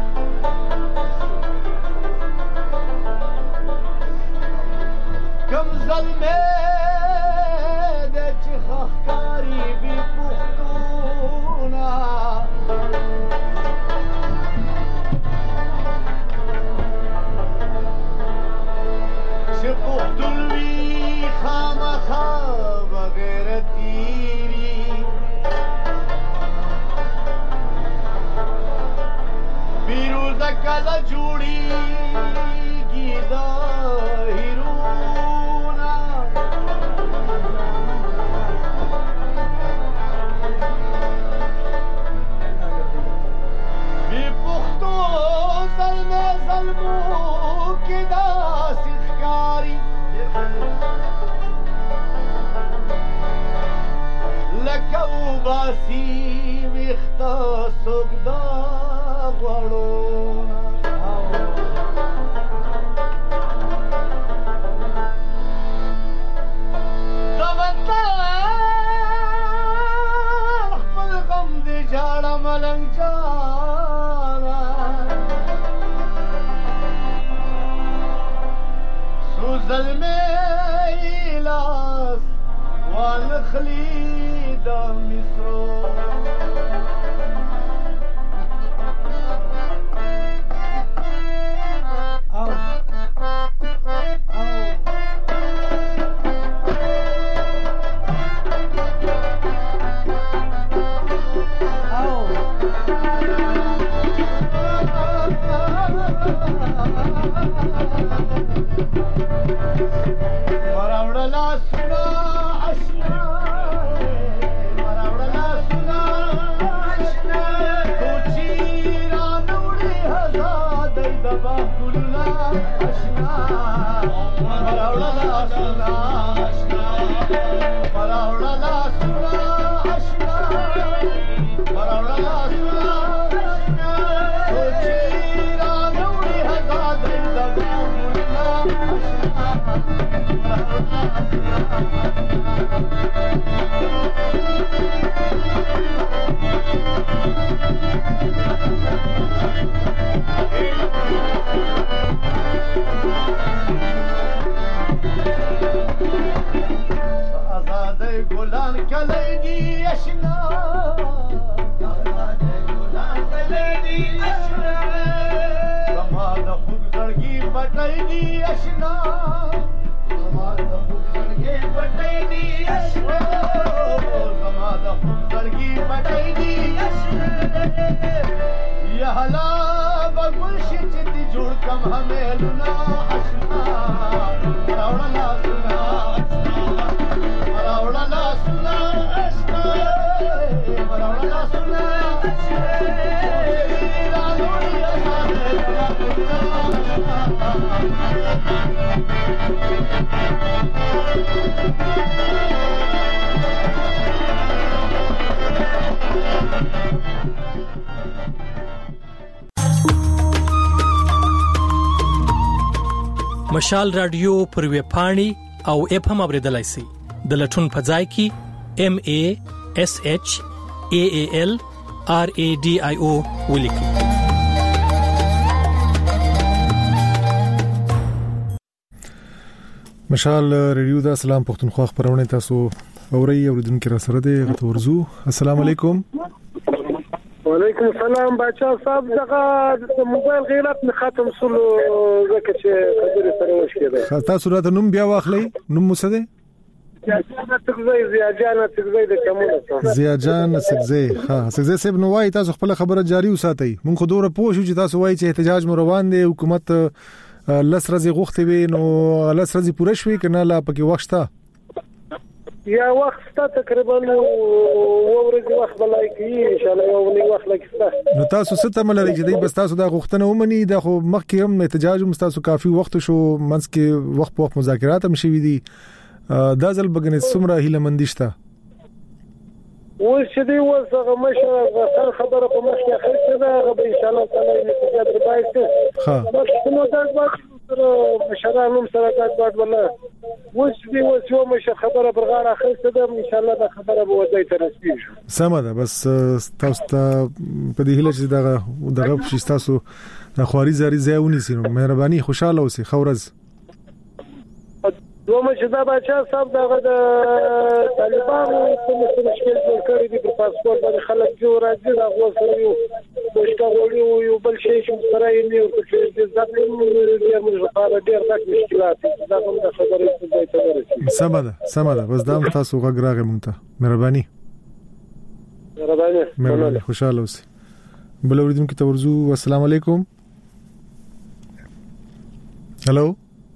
کم ظلمه د چې خخکاری بي پختونه پختلوی خامخا بغیر تیری پیروز کل جوڑی گیدا ہیرونا بی پختو ظلمو کی دا لکو باسی ویختا سوگدا غوڑونا دوتان خپل غم دی جاڑا ملنگ جانا سو ظلمے ایلاس والخلی دا مصرو مشال رادیو پر وی پاڼي او اپ هم اوریدلای شئ د لټون په ځای کې MASHALRADIO ولیکئ. مشال رادیو دا سلام پښتونخوا خبرونه تاسو اوري اوریدونکو را سره ده غتورزو. السلام علیکم. وعلیکم السلام بچا صاحب دغه موبایل غیرت نه ختم سلو زکه چې خبرې سره وشکېده. تاسو راته نوم بیا واخلئ. نوم مو څه دی؟ زیاجان سګزی ها سګزی سب نو وای تاسو خپل خبره جاری وساتئ مونږ خو دوره پوه شو چې تاسو وای چې احتجاج مو روان دی حکومت لس ورځې غوښتي وي نو لس ورځې پوره شوي کنه لا پکې وخت شته یا وخت تقریبا ورځ وخت بلای کی ان شاء الله یو وخت لکسته نو تاسو څه تمه لرئ چې دوی بس تاسو دا غوښتنه ومني دا خو مخکې هم احتجاج هم تاسو کافي وخت شو منځ کې وخت په وخت مذاکرات هم شوي دي دا ځل بګنې څومره هیله مندي شته اوس چې دی وسغه مشه خبره په مخ کې خرڅه ده غو ان شاء الله تعالی احتجاج ربایته ها نو دا وخت مشرانو سره کاټ ولا اوس دی یو مشه خبره برغاړه خرڅه ده ان شاء الله دا خبره به وځي تر رسیږي سم ده بس تاسو ته په دې هیله چې دغه شتاسو د خواري زاري ځایونی سينو مهرباني خوشاله اوسئ خورز دوه چې دا بچا صاحب دغه د طالبانو کومه مشکل جوړ کړی دی په پاسپورت باندې خلک جوړ راځي دا غوښتل یو مشکل یو بل شي چې سره یې نیو چې ځکه موږ لپاره ډېر ډېر مشکلات دا کوم د خبرې په ځای ته ورسېږي سم ده بس دا تاسو غږ راغی مونږ ته مهرباني خوشاله اوسئ بل اوریدونکو ته ورزو السلام علیکم هالو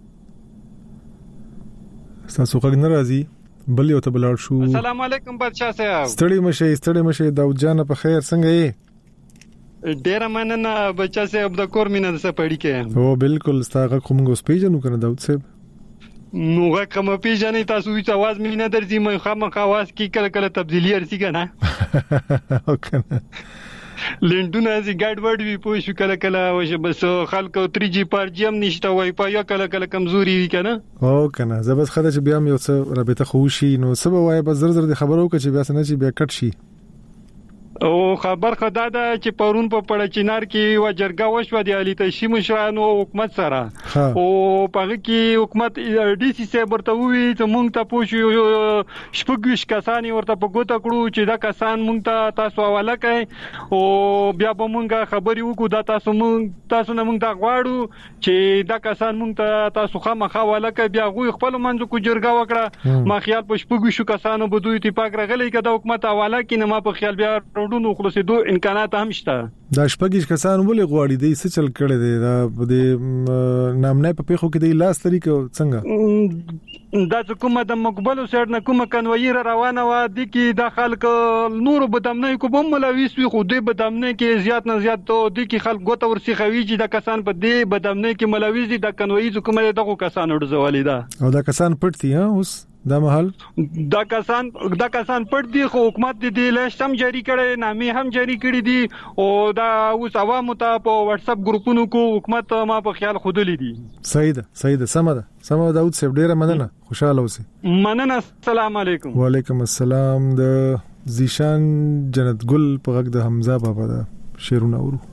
تاسو څنګه ناراضي بل یو ته بلار شو السلام علیکم بادشاہ صاحب ستړي مشه داود جان په خیر څنګه یې ډیر مننه بچا صاحب د کور مینه د سپړی کې او بالکل ستاغه کوم غو سپیجنو کنه داود صاحب نو کوم پیژنې تاسو هیڅ आवाज مینه درځي مې خامخ आवाज کی کله تبدیلی ارسي کنه او کنه لندونه زی ګډوډ وی پوه شو کله وشه بس خلکو 3G 4G هم نشته وای په کله کمزوري وی کنه او کنه زبس خدای چې بیا مې اوس رابطه خوشي نو سبا وای بس زر د خبرو کې چې بیا څنګه چې بیا کټ شي او خبر خدا دا چې پرون په پړچینار کې و جرګه وشو د علي تشي مشرانو حکومت سره او په کې حکومت ډي سي سي ورته وی چې مونږ ته پوښیو شپږ کسانی ورته په ګوته کړو چې دا کسان مونږ ته تاسو حواله کړي او بیا به مونږه خبري وکړو دا تاسو نه مونږ ته غواړو چې دا کسان مونږ ته تاسو خامخا حواله کړي بیا غوي خپل منځ کو جرګه وکړه ما خیال په شپږ کسانو به دوی اتفاق راغلی کده حکومت حواله کینه ما په خیال بیا ډونو خلاصېدو امکانات هم شته دا شپږ کسان ولې غواړي دي څه چل کړي دي دا د نامنه په پیخو کې د لاس طریقو څنګه دا کومه د مقبل سر نه کومه کنویر روانه و دي کې د خلک نور بدامنه کو بم ملويس وي خو دې بدامنه کې زیات نه زیات ته دي کې خلک ګوت ورسي خوي چې د کسان په دې بدامنه کې ملويس دي د کنوي کومه دغه کسان ورځولې ده او دا کسان پټتي ها اوس دا محل دا کسان پټ دي خو حکومت دې لیست هم جاری کړي نامې هم جاری کړي دي او دا اوس عوامو ته په واتس اپ ګروپونو کو حکومت ما په خیال خودلې دي صحیح ده سم داود صاحب ډیره مننه خوشاله اوسئ مننه السلام علیکم وعلیکم السلام د زیشان جنت ګل په غږ د حمزه بابا دا شعرونه اورو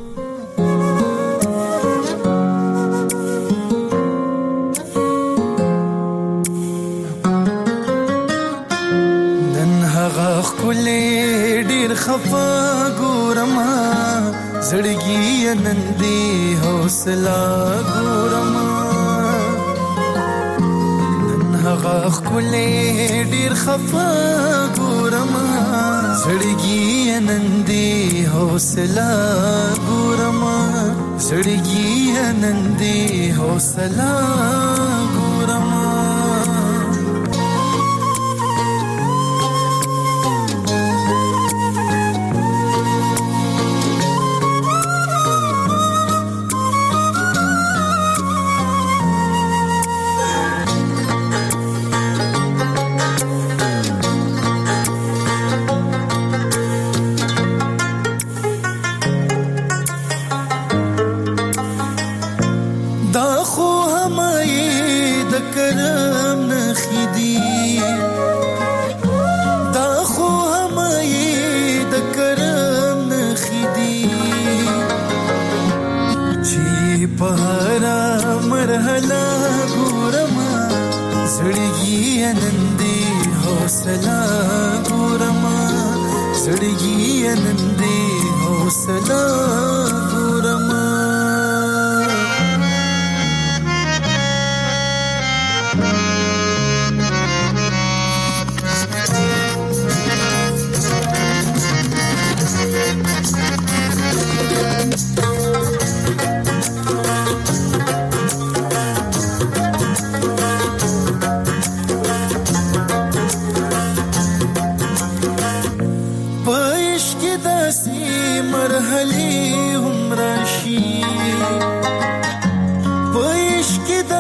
کله ډیر خفا ګورما زړګي نندي حوصله ګورما نن هغه کله ډیر خفا ګورما زړګي نندي حوصله ګورما زړګي نندي حوصله ګورما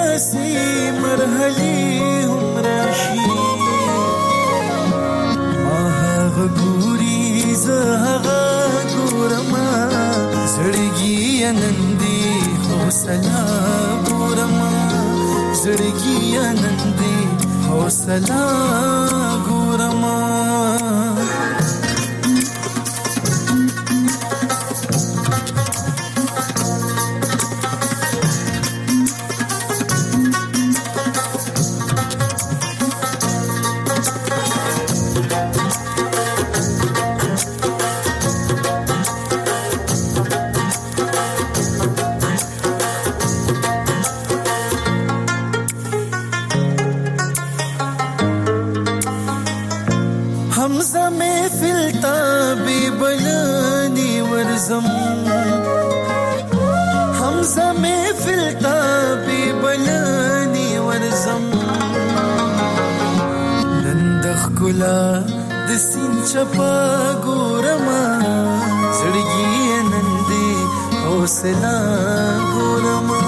داسې مرحلې هم راشي ما هغه ګوري زه هغه ګورما زړګي نندي حوصله ګورما زړګي نندي حوصله ګورما حمزه محفل تا بی بلانی ورزم نندخ کلا د سین چپا ګورما زړګي نندي حوصله ګورما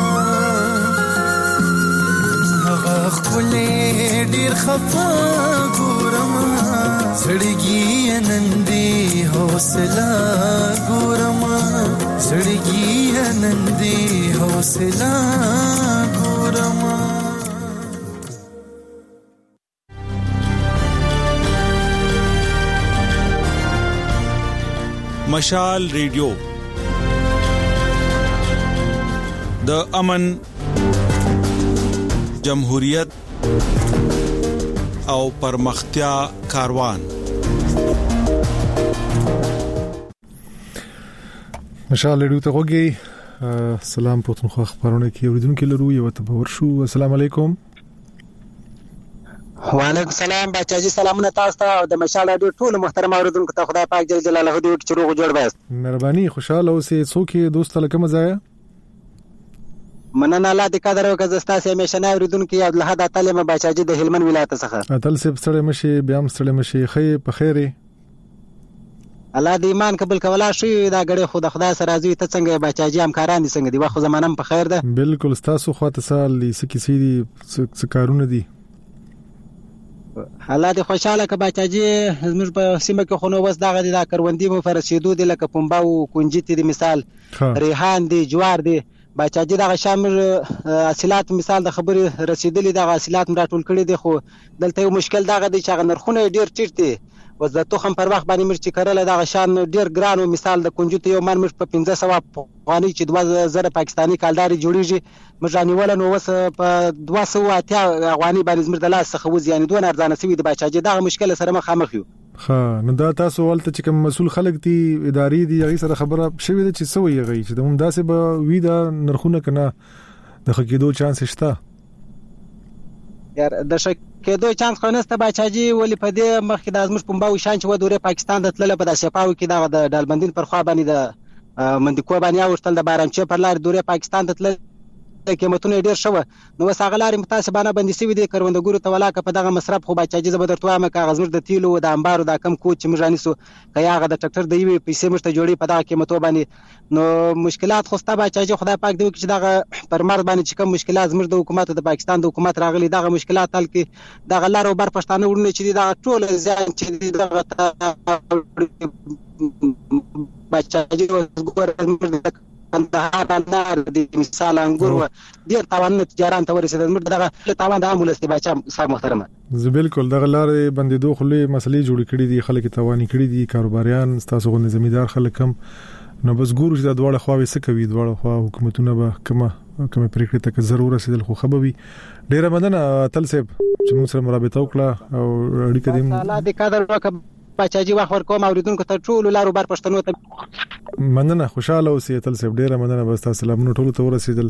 هغه خپلې ډیر خفا ګورما زړګي نندي حوصله ګورما زړګي نندي حوصله ګورما مشال ریډیو د امن جمهوریت او پرمختیا کاروان مشال ریډیو ته وګورئ سلام پښتونخوا خبرونه کې اوریدونکو لرو یو ته باور شو السلام علیکم وعلیکم السلام بچاجي سلامونه تاسو ته او د مشال ریډیو ټول محترم اوریدونکو ته خدای پاک جل جلاله دې چې روغ جوړ بس مهرباني خوشاله اوسې څوک دوست لکه مزایا مننه الله دې قدر وکړه زستا سه همیشه نه اوریدونکو یاد له حدا تعلیم بچاجي د هلمند ولایت څخه اتل سه سره مشي بیا هم سره مشي خې په خیره الله دې ایمان قبول کولا شي دا غړي خود خدای سره راځي ته څنګه بچاجي همکاران دي څنګه دی واخو زمانم په خیر ده بالکل تاسو خواته سال دي سکه دي کارونه دي الله دې خوشاله ک بچاجي زموږ په سیمه کې خونو وس دا غدي دا کروندې مو فرسیدو دي لکه پمبا او کنجتی دي مثال ریحان دي جوار دي بچاجي دا شامل حاصلات مثال د خبري رسیدلې د حاصلات راټول کړي دي خو دلته یو مشکل دا غدي چې نرخونه ډیر ټیټ دي وز د توخم پر وخت باندې مرچ کړل دا شان ډیر ګرانو مثال د کنجوت یو من مش په 1500 افغاني چې 2000 پاکستاني کالداري جوړیږي مجانی ولنو وس په 200 افغاني باندې زمر د لاس څخه وز یعنی دوه ارزانه سوي د بچاجي دا مشکل سره مخامخ یو ها نو دا تاسو ولته چې کوم مسول خلک دي اداري دي هغه سره خبره شوی د چې سوي غي چې د هم داسې به وی دا نرخونه کنه د خکېدو چانس شته یار د کېدو چانس خو نسته بچاجي ولې په دې مخکې د ازمش پمبا او شان چې و دوره پاکستان د تلله په داسې پاو کې د دالبندین پر خوا باندې د مندکو باندې اوشتل د بارانچې پر لار دوره پاکستان د تلله قیمتونه ډیر شو نو وساغلار متاسبانه بندي سوي دي کروندګورو ته ولاکه په دغه مصرف خو بچاجي زبردرتوه مې کاغذ مر د تیلو د انبارو د کم کوچ مجانیسو کياغه د ټریکټر د یوې پیسې مشته جوړي په دغه قیمتو باندې نو مشکلات خو ستا بچاجي خدای پاک دی چې دغه پر مرد باندې چې کوم مشکلات زمر د حکومت د پاکستان د حکومت راغلي دغه مشکلات تل کې دغه لارو بر پښتانه ورونه چې دغه ټول ځان چې دغه بچاجي وګورم کندهار انار د مثال انګور ډیر تاوان تجارت ته ورسېدل مر دغه تاوان د امولس دی بچا صاحب محترمه زه بالکل دغه لارې بندیدو خلې مسلې جوړ کړې دي خلک توانی کړې دي کاروباریان تاسو غو نظامیدار خلک هم نو بس ګورو چې د دوړه خواوي سکوي دوړه خوا حکومتونه به کومه پریکړه ته ضرورت رسیدل خو خبري ډیره مننه تل صاحب چې موږ سره مرابطه وکړه او اړیکه دې الله دې قدر وکړه بچاجي واخ ورکوم اوریدونکو ته ټول لارو بار پښتنو ته مننه خوشاله اوسې تل صاحب ډیره مننه بس تاسو سلامونه ټول ته ورسېدل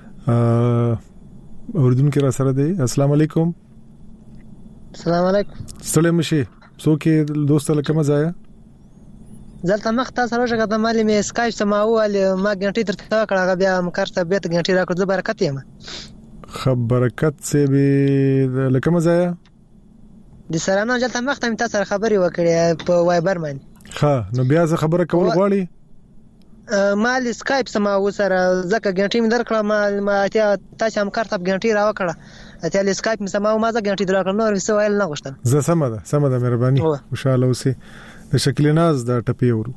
اوریدونکو را سره دی السلام علیکم السلام علیکم سلام مشي څوک دوست لکه مزایا زلته مخ تاسو راځه د مالي مې سکایپ سماو ما غنټي تر تا کړه بیا مکرته بیت غنټي راکړه د برکت یم خبرکت سه به لکه مزایا د سرانه جلته مخ ته تاسو خبري وکړې په وایبر باندې ها نو بیا زه خبره کول غواړي مال اسکایپ سما وسره زکه غنټي مې درکړه ما ته تاسو هم کارت غنټي راوکړه ته اسکایپ مې سما ما زه غنټي درکړه نو څه ویل نه غوښتل زه سم ده مهرباني خوشاله اوسې د شکل ناز د ټپي ورو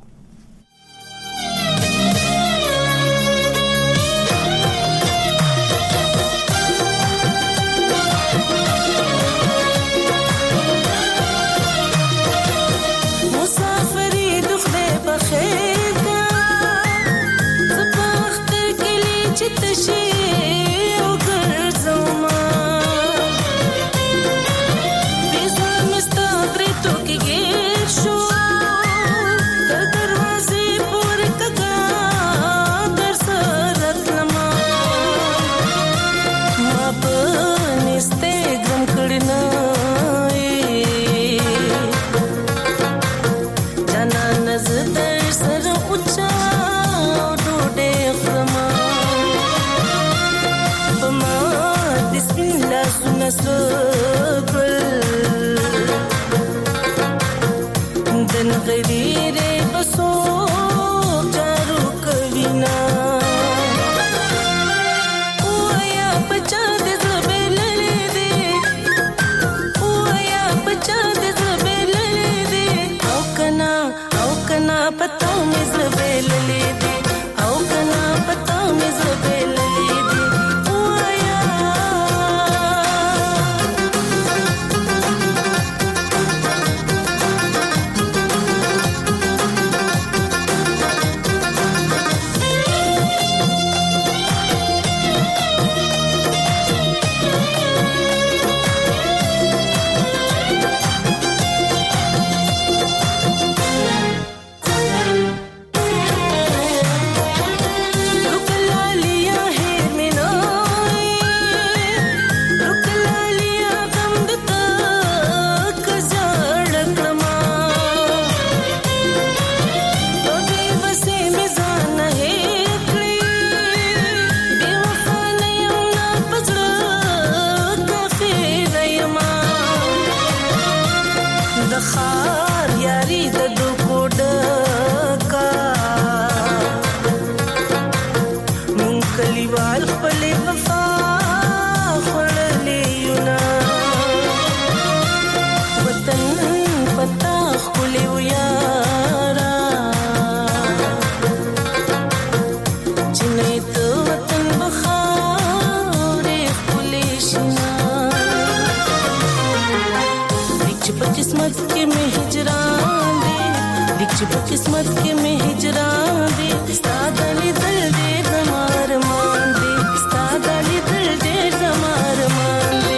किस्मत के में हिजरान दे सादली दिल दे जमार मान दे सादली दिल दे जमार मान दे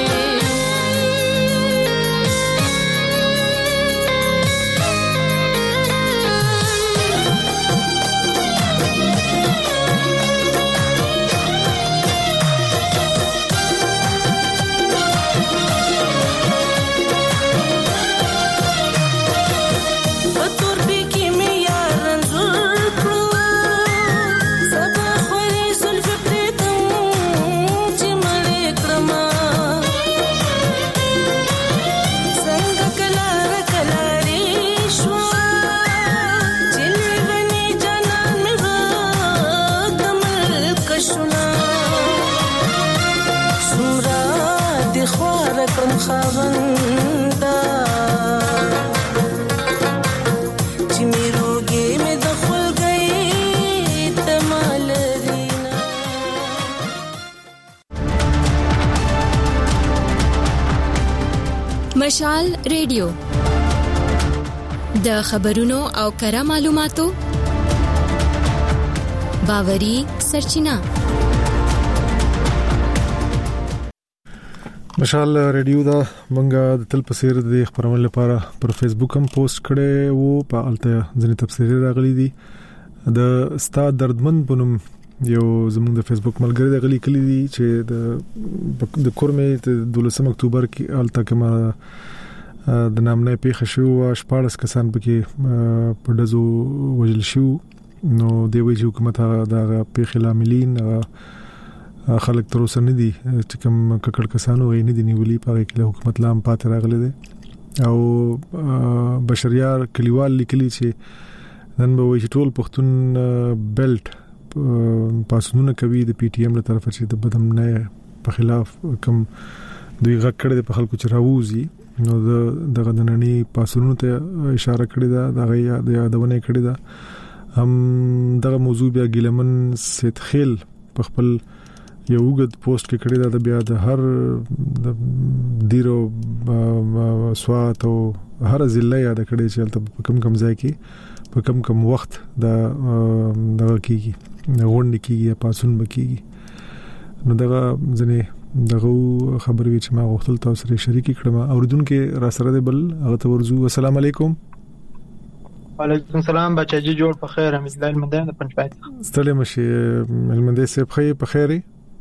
مشال ریډیو د خبرونو او کره معلوماتو باوري سرچینه مشال ریډیو دا مونږه د تل پسیر د خبرونو لپاره پر فیسبوک هم پوسټ کړي وو په الته ځنې تفسیری راغلي دي د استاد دردمن بنم یو زموږ د فیسبوک ملګری د غلي کلی دي چې د کورمه د 12 اکتوبر کې الته کما د نامنه پیښه شو 14 کسان پکې په دزو وجل شو نو د وی حکومت دا پیښه لاملین خلک تر اوسه نه دي چې کوم ککړ کسانو غي نه دي نیولې په کې حکومت لام پات راغله دي او بشریار کلیوال لیکلي چې نن به وي چې ټول پښتون بیلټ پاسونونه کوي د پی ټی ایم له طرفه چې د بدم نه په خلاف کوم دوی غږ کړی په خلکو چې راوځي نو دغه د نړۍ پاسونو ته اشاره کړې ده دغه یادونه کړې ده هم دغه موضوع بیا ګیلمن سید خیل په خپل یو وګد پوسټ کې کړی دا بیا د هر د دیرو سوات او هر ضلع یاد کړی چې تل په کم ځای کې په کم وخت دا دغه کیږي غونډه کیږي پاسون بکیږي نو دغه ځنه دغه خبرې چې ما غوښتل تاسو سره شریک کړم اوریدونکو را سره دی بل هغه ته ورزو السلام علیکم وعلیکم السلام بچاجي جوړ په خیر حمید الله المندان د پنځپات ستړي مشي المندې سه په خیري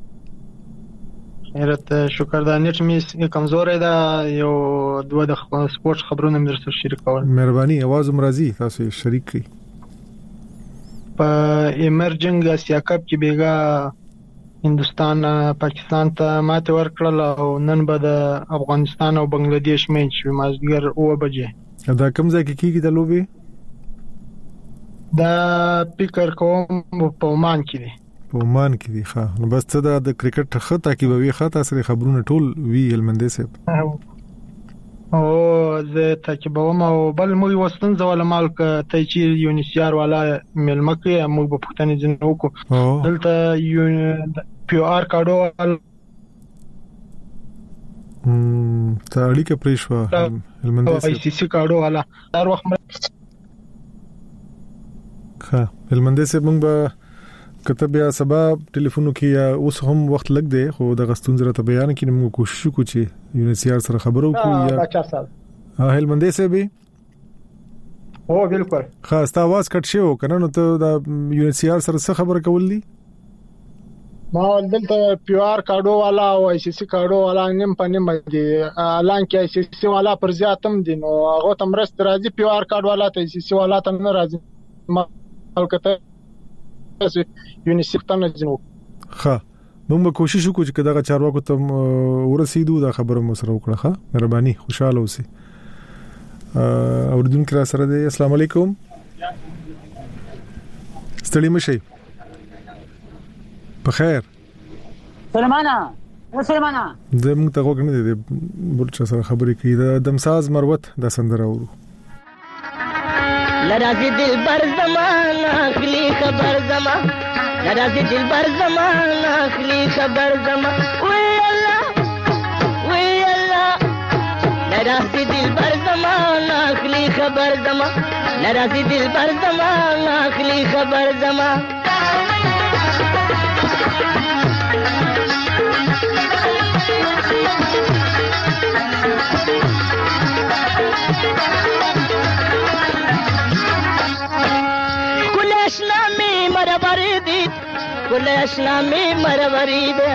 خیرت شکر دا نیټ می کمزورې دا یو دوه د سپورت خبرونه مې سره شریکول مهرباني आवाज مرضی تاسو شریک کړئ په ایمرجنګ اسیا کپ کې بیګا هندستان پاکستان ته ماته ورکړل او نن به د افغانستان او بنگلاديش میچ مازدیګر 9 بجې دا کوم ځای کې کیږي د لوبي دا فکر کوم په عمان کې دی په عمان کې دی ښه نو بس ته د کرکټ خطه کې به وي خطه سره خبرونه ټول وی المندې صاحب او زه تکبوم او بل موږ وستن زول مالک ته چې یونیسیار والا ملمکه موږ په پښتني جنو کو دلته پی آر کارډو تاړي کې پریشوا المندې ای سی سی کارډو والا هر وخت ښه المندې صاحب موږ به کته بیا سبا ټلیفون کې یا اوس هم وخت لګ دی خو د غستون زره ته بیان کړي موږ کوشش وکړو چې یونیسیار سره خبرو کوو یا هلمندې صاحب او بالکل خاص تا आवाज کټ شو کنه نو ته د یونیسیار سره څه خبره کول دي ما دلته پی آر کارډو والا او ای سی سی کارډو والا نیم پنیم دي اعلان کې ای سی سی والا پر زیاتم دي نو هغه تم رست راځي پی آر کارډ والا ته ای سی سی والا تم نه راځي ما الکته یونیسیف ته نه جنو ښه موږ کوشش وکړو چې دغه چارواکو ته ورسېدو دا خبره مو سره وکړه ښه مهرباني خوشاله اوسئ اوردونکو را سره دی السلام علیکم ستړي مشي په خیر سلمانا زموږ ته وګڼه دي بل څه سره خبرې کوي د دمساز مروت د سندره ورو ناراضي دل بر زمان اخلي خبر زما ناراضي دل بر زمان اخلي خبر زما وي الله ناراضي دل بر زمان اخلي خبر زما ناراضي دل بر زمان اخلي خبر زما كل أشلامي مروريدة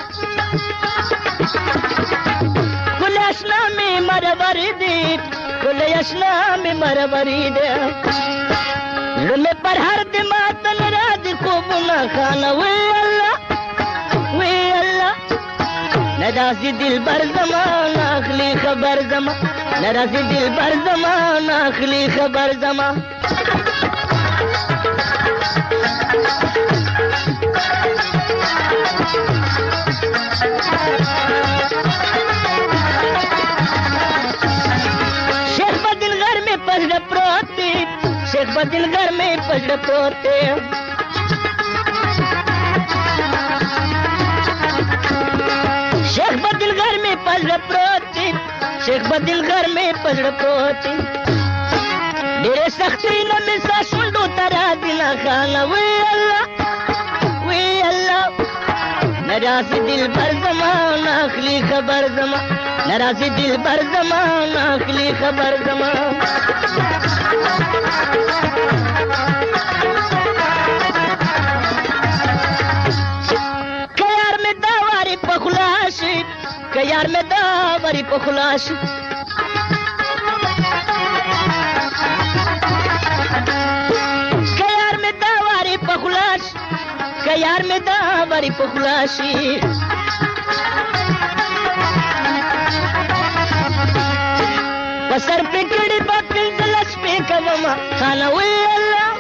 كل أشلامي مروريدة كل أشلامي مروريدة لمن برهر دماغ نرادي كوبنا خانا وي الله نرازي دل بر زمان أخلي خبر زمان نرازي دل بر زمان أخلي خبر زمان शेख बदिल घर में पजड़ प्रोते शेख बदिल घर में पजड़ प्रोते शेख बदिल घर में पजड़ प्रोते शेख बदिल घर में पजड़ प्रोते मेरे सख्ती न मिसा सुंडो तरा दिला खाना वे अल्लाह नराज़ी दिल भर ज़मान आखली खबर ज़मान नराज़ी दिल भर ज़मान आखली खबर ज़मान कयार में दावारी पखुलाशी कयार में दावारी पखुलाशी कयार में दावारी पखुलाशी कयार में दावरी पखुलाशी पसर पे कड़ी बात जलस पे कवमा खाना वे अल्लाह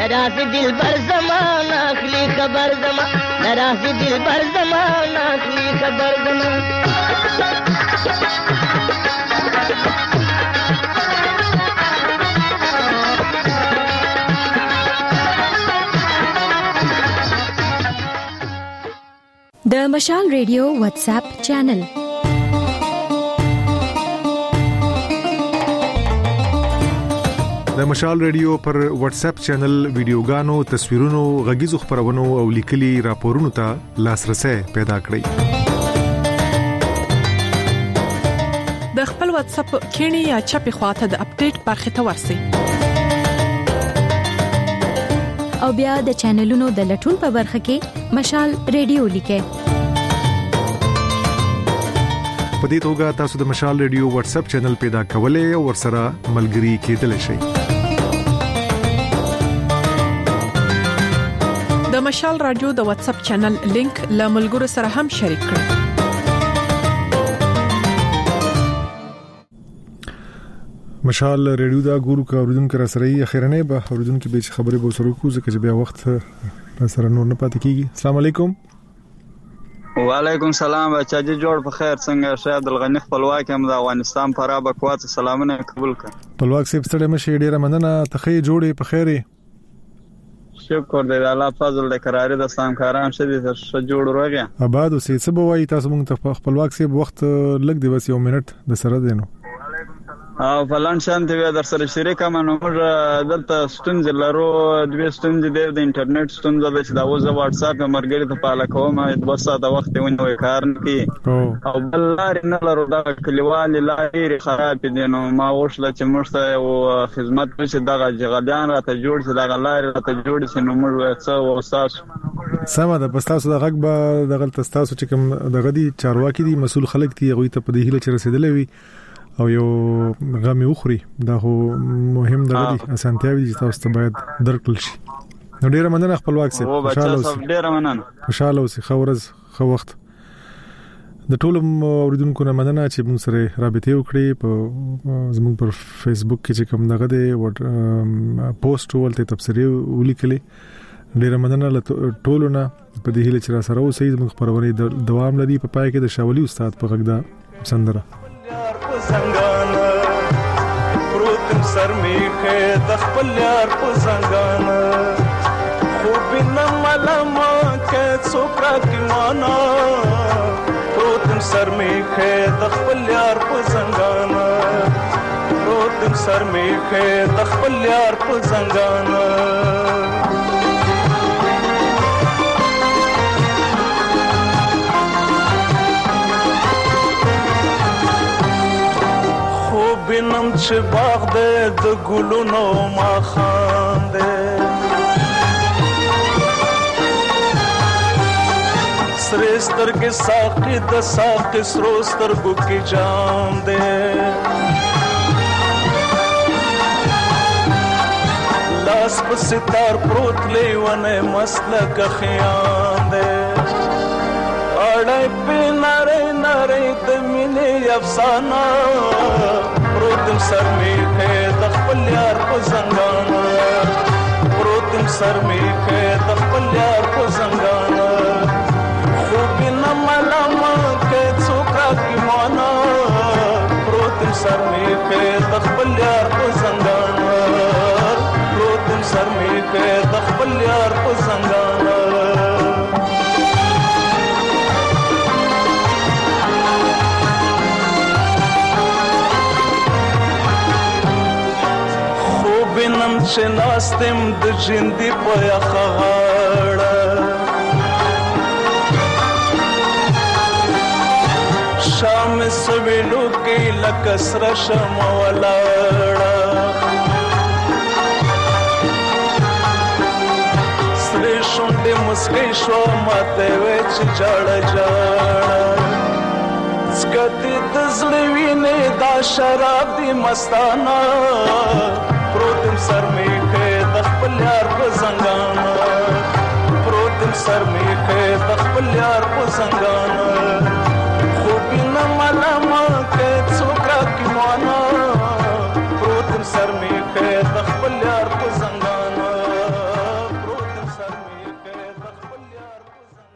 ناراض دلبر زمان اخلي خبر زمان ناراض دلبر زمان اخلي خبر زمان د مشال ریډیو واتس اپ چینل د مشال ریډیو پر واتس اپ چینل ویډیوګانو، تصویرونو، غږیزو خبرونو او لیکلي راپورونو ته لاسرسي پیدا کړئ. د خپل واتس اپ کینی یا چپی خواته د اپډیټ برخه ته ورسئ. او بیا د چینلونو د لټون په برخه کې مشال ریډیو لیکه. په دې توګه تاسو د مشال ریډیو واتس اپ چینل پیدا کولای او ورسره ملګري کېدلی شئ. د مشال رادیو د واتس اپ چینل لینک له ملګرو سره هم شریک کړئ. مشال ریډیو دا ګورو کا اوریدونکو را سره یې اخیرنه به اوریدونکو به خبرې به سره کوزه چې بیا وخت سره نور نه پاتې کیږي. السلام علیکم. وعلیکم السلام بچا جی جوړ په خیر څنګه شه عبدالغنی خپلواک هم د افغانستان پر ابقوات سلامونه قبول کړ. خپلواک سیب ستړي مشه ډیره مننه ته جوړې په خیره. شکر دې الله فضل د قرارې د سامکاران شدي تر جوړ روغه آباد اوسې څه بوي تاسو موږ ته خپلواک سیب وخت لګ دی بس یو منټ د سره دینو او فلان شانتي وي در سره شریک ما نو موږ دلته ستونزې لرو دوه ستونزې د انټرنیټ ستونزې د چې دا وځه واتس اپ مرګري ته پاله کوم د 2 ساعته وخت ونیوي کار نه کی او بل لار نه لرو دا کلیوال لارې خراب دي نو ما وښله چې موږ ته او خدمت چې دغه جغلیان راته جوړ چې دغه لار راته جوړ چې نو موږ څه وساس سمه ده بس تاسو د غږ به دغه تاسو چې کوم دغه دي چارواکي دي مسول خلک دي غوي ته په دې هله چې رسیدلې وي او یو غمی وخوري دا هو مهم ده دي اسانتیاوي چې تاسو ته باید درکل شي. نو ډیره مننه خپلواک سي ډیره مننه خوشاله اوسئ خورز خو وخت د ټولو اوریدونکو نه مننه چې موږ سره رابطه وکړي په زموږ پر فیسبوک کې چې کوم دغه دی پوسټ ولته تبصره ولیکلي ډیره مننه ټولو نه په دې هله چې را سره اوسئ زموږ خبرونه دوام لري په پای کې د شاولي استاد په غږ دا سندره زنګان پروتم سر میخه د خپل یار په زنګان خو بنم ملما کې څوکرا کی معنا پروتم سر میخه د خپل یار په زنګان پروتم سر میخه د خپل یار په زنګان بینم چې باغ دې د ګلونو ما خان دې سرستر کې ساقي د ساقي سروستر ګو کې جام دې لاس په ستار پروت لیونه مسلک خیام دې اړای په ناره ناره د مینې افسانه پروتم سر میخه د خپل یار په زنګان پروتم سر میخه د خپل یار په زنګان خو بنا ملما کې څوکا کی معنا پروتم سر میخه د خپل یار په زنګان پروتم سر میخه د خپل یار په زنګان بینم چې ناستم د جندې په خغاړه شام سویلو کې لکه سره شمع ولاړه سره شونډې مسکې شو ماته وې چې جاړه جاړه سکتې د زړه وینې دا شراب دی مستانه پروتم سر میخه د خپل یار په زنګان پروتم سر میخه د خپل یار په زنګان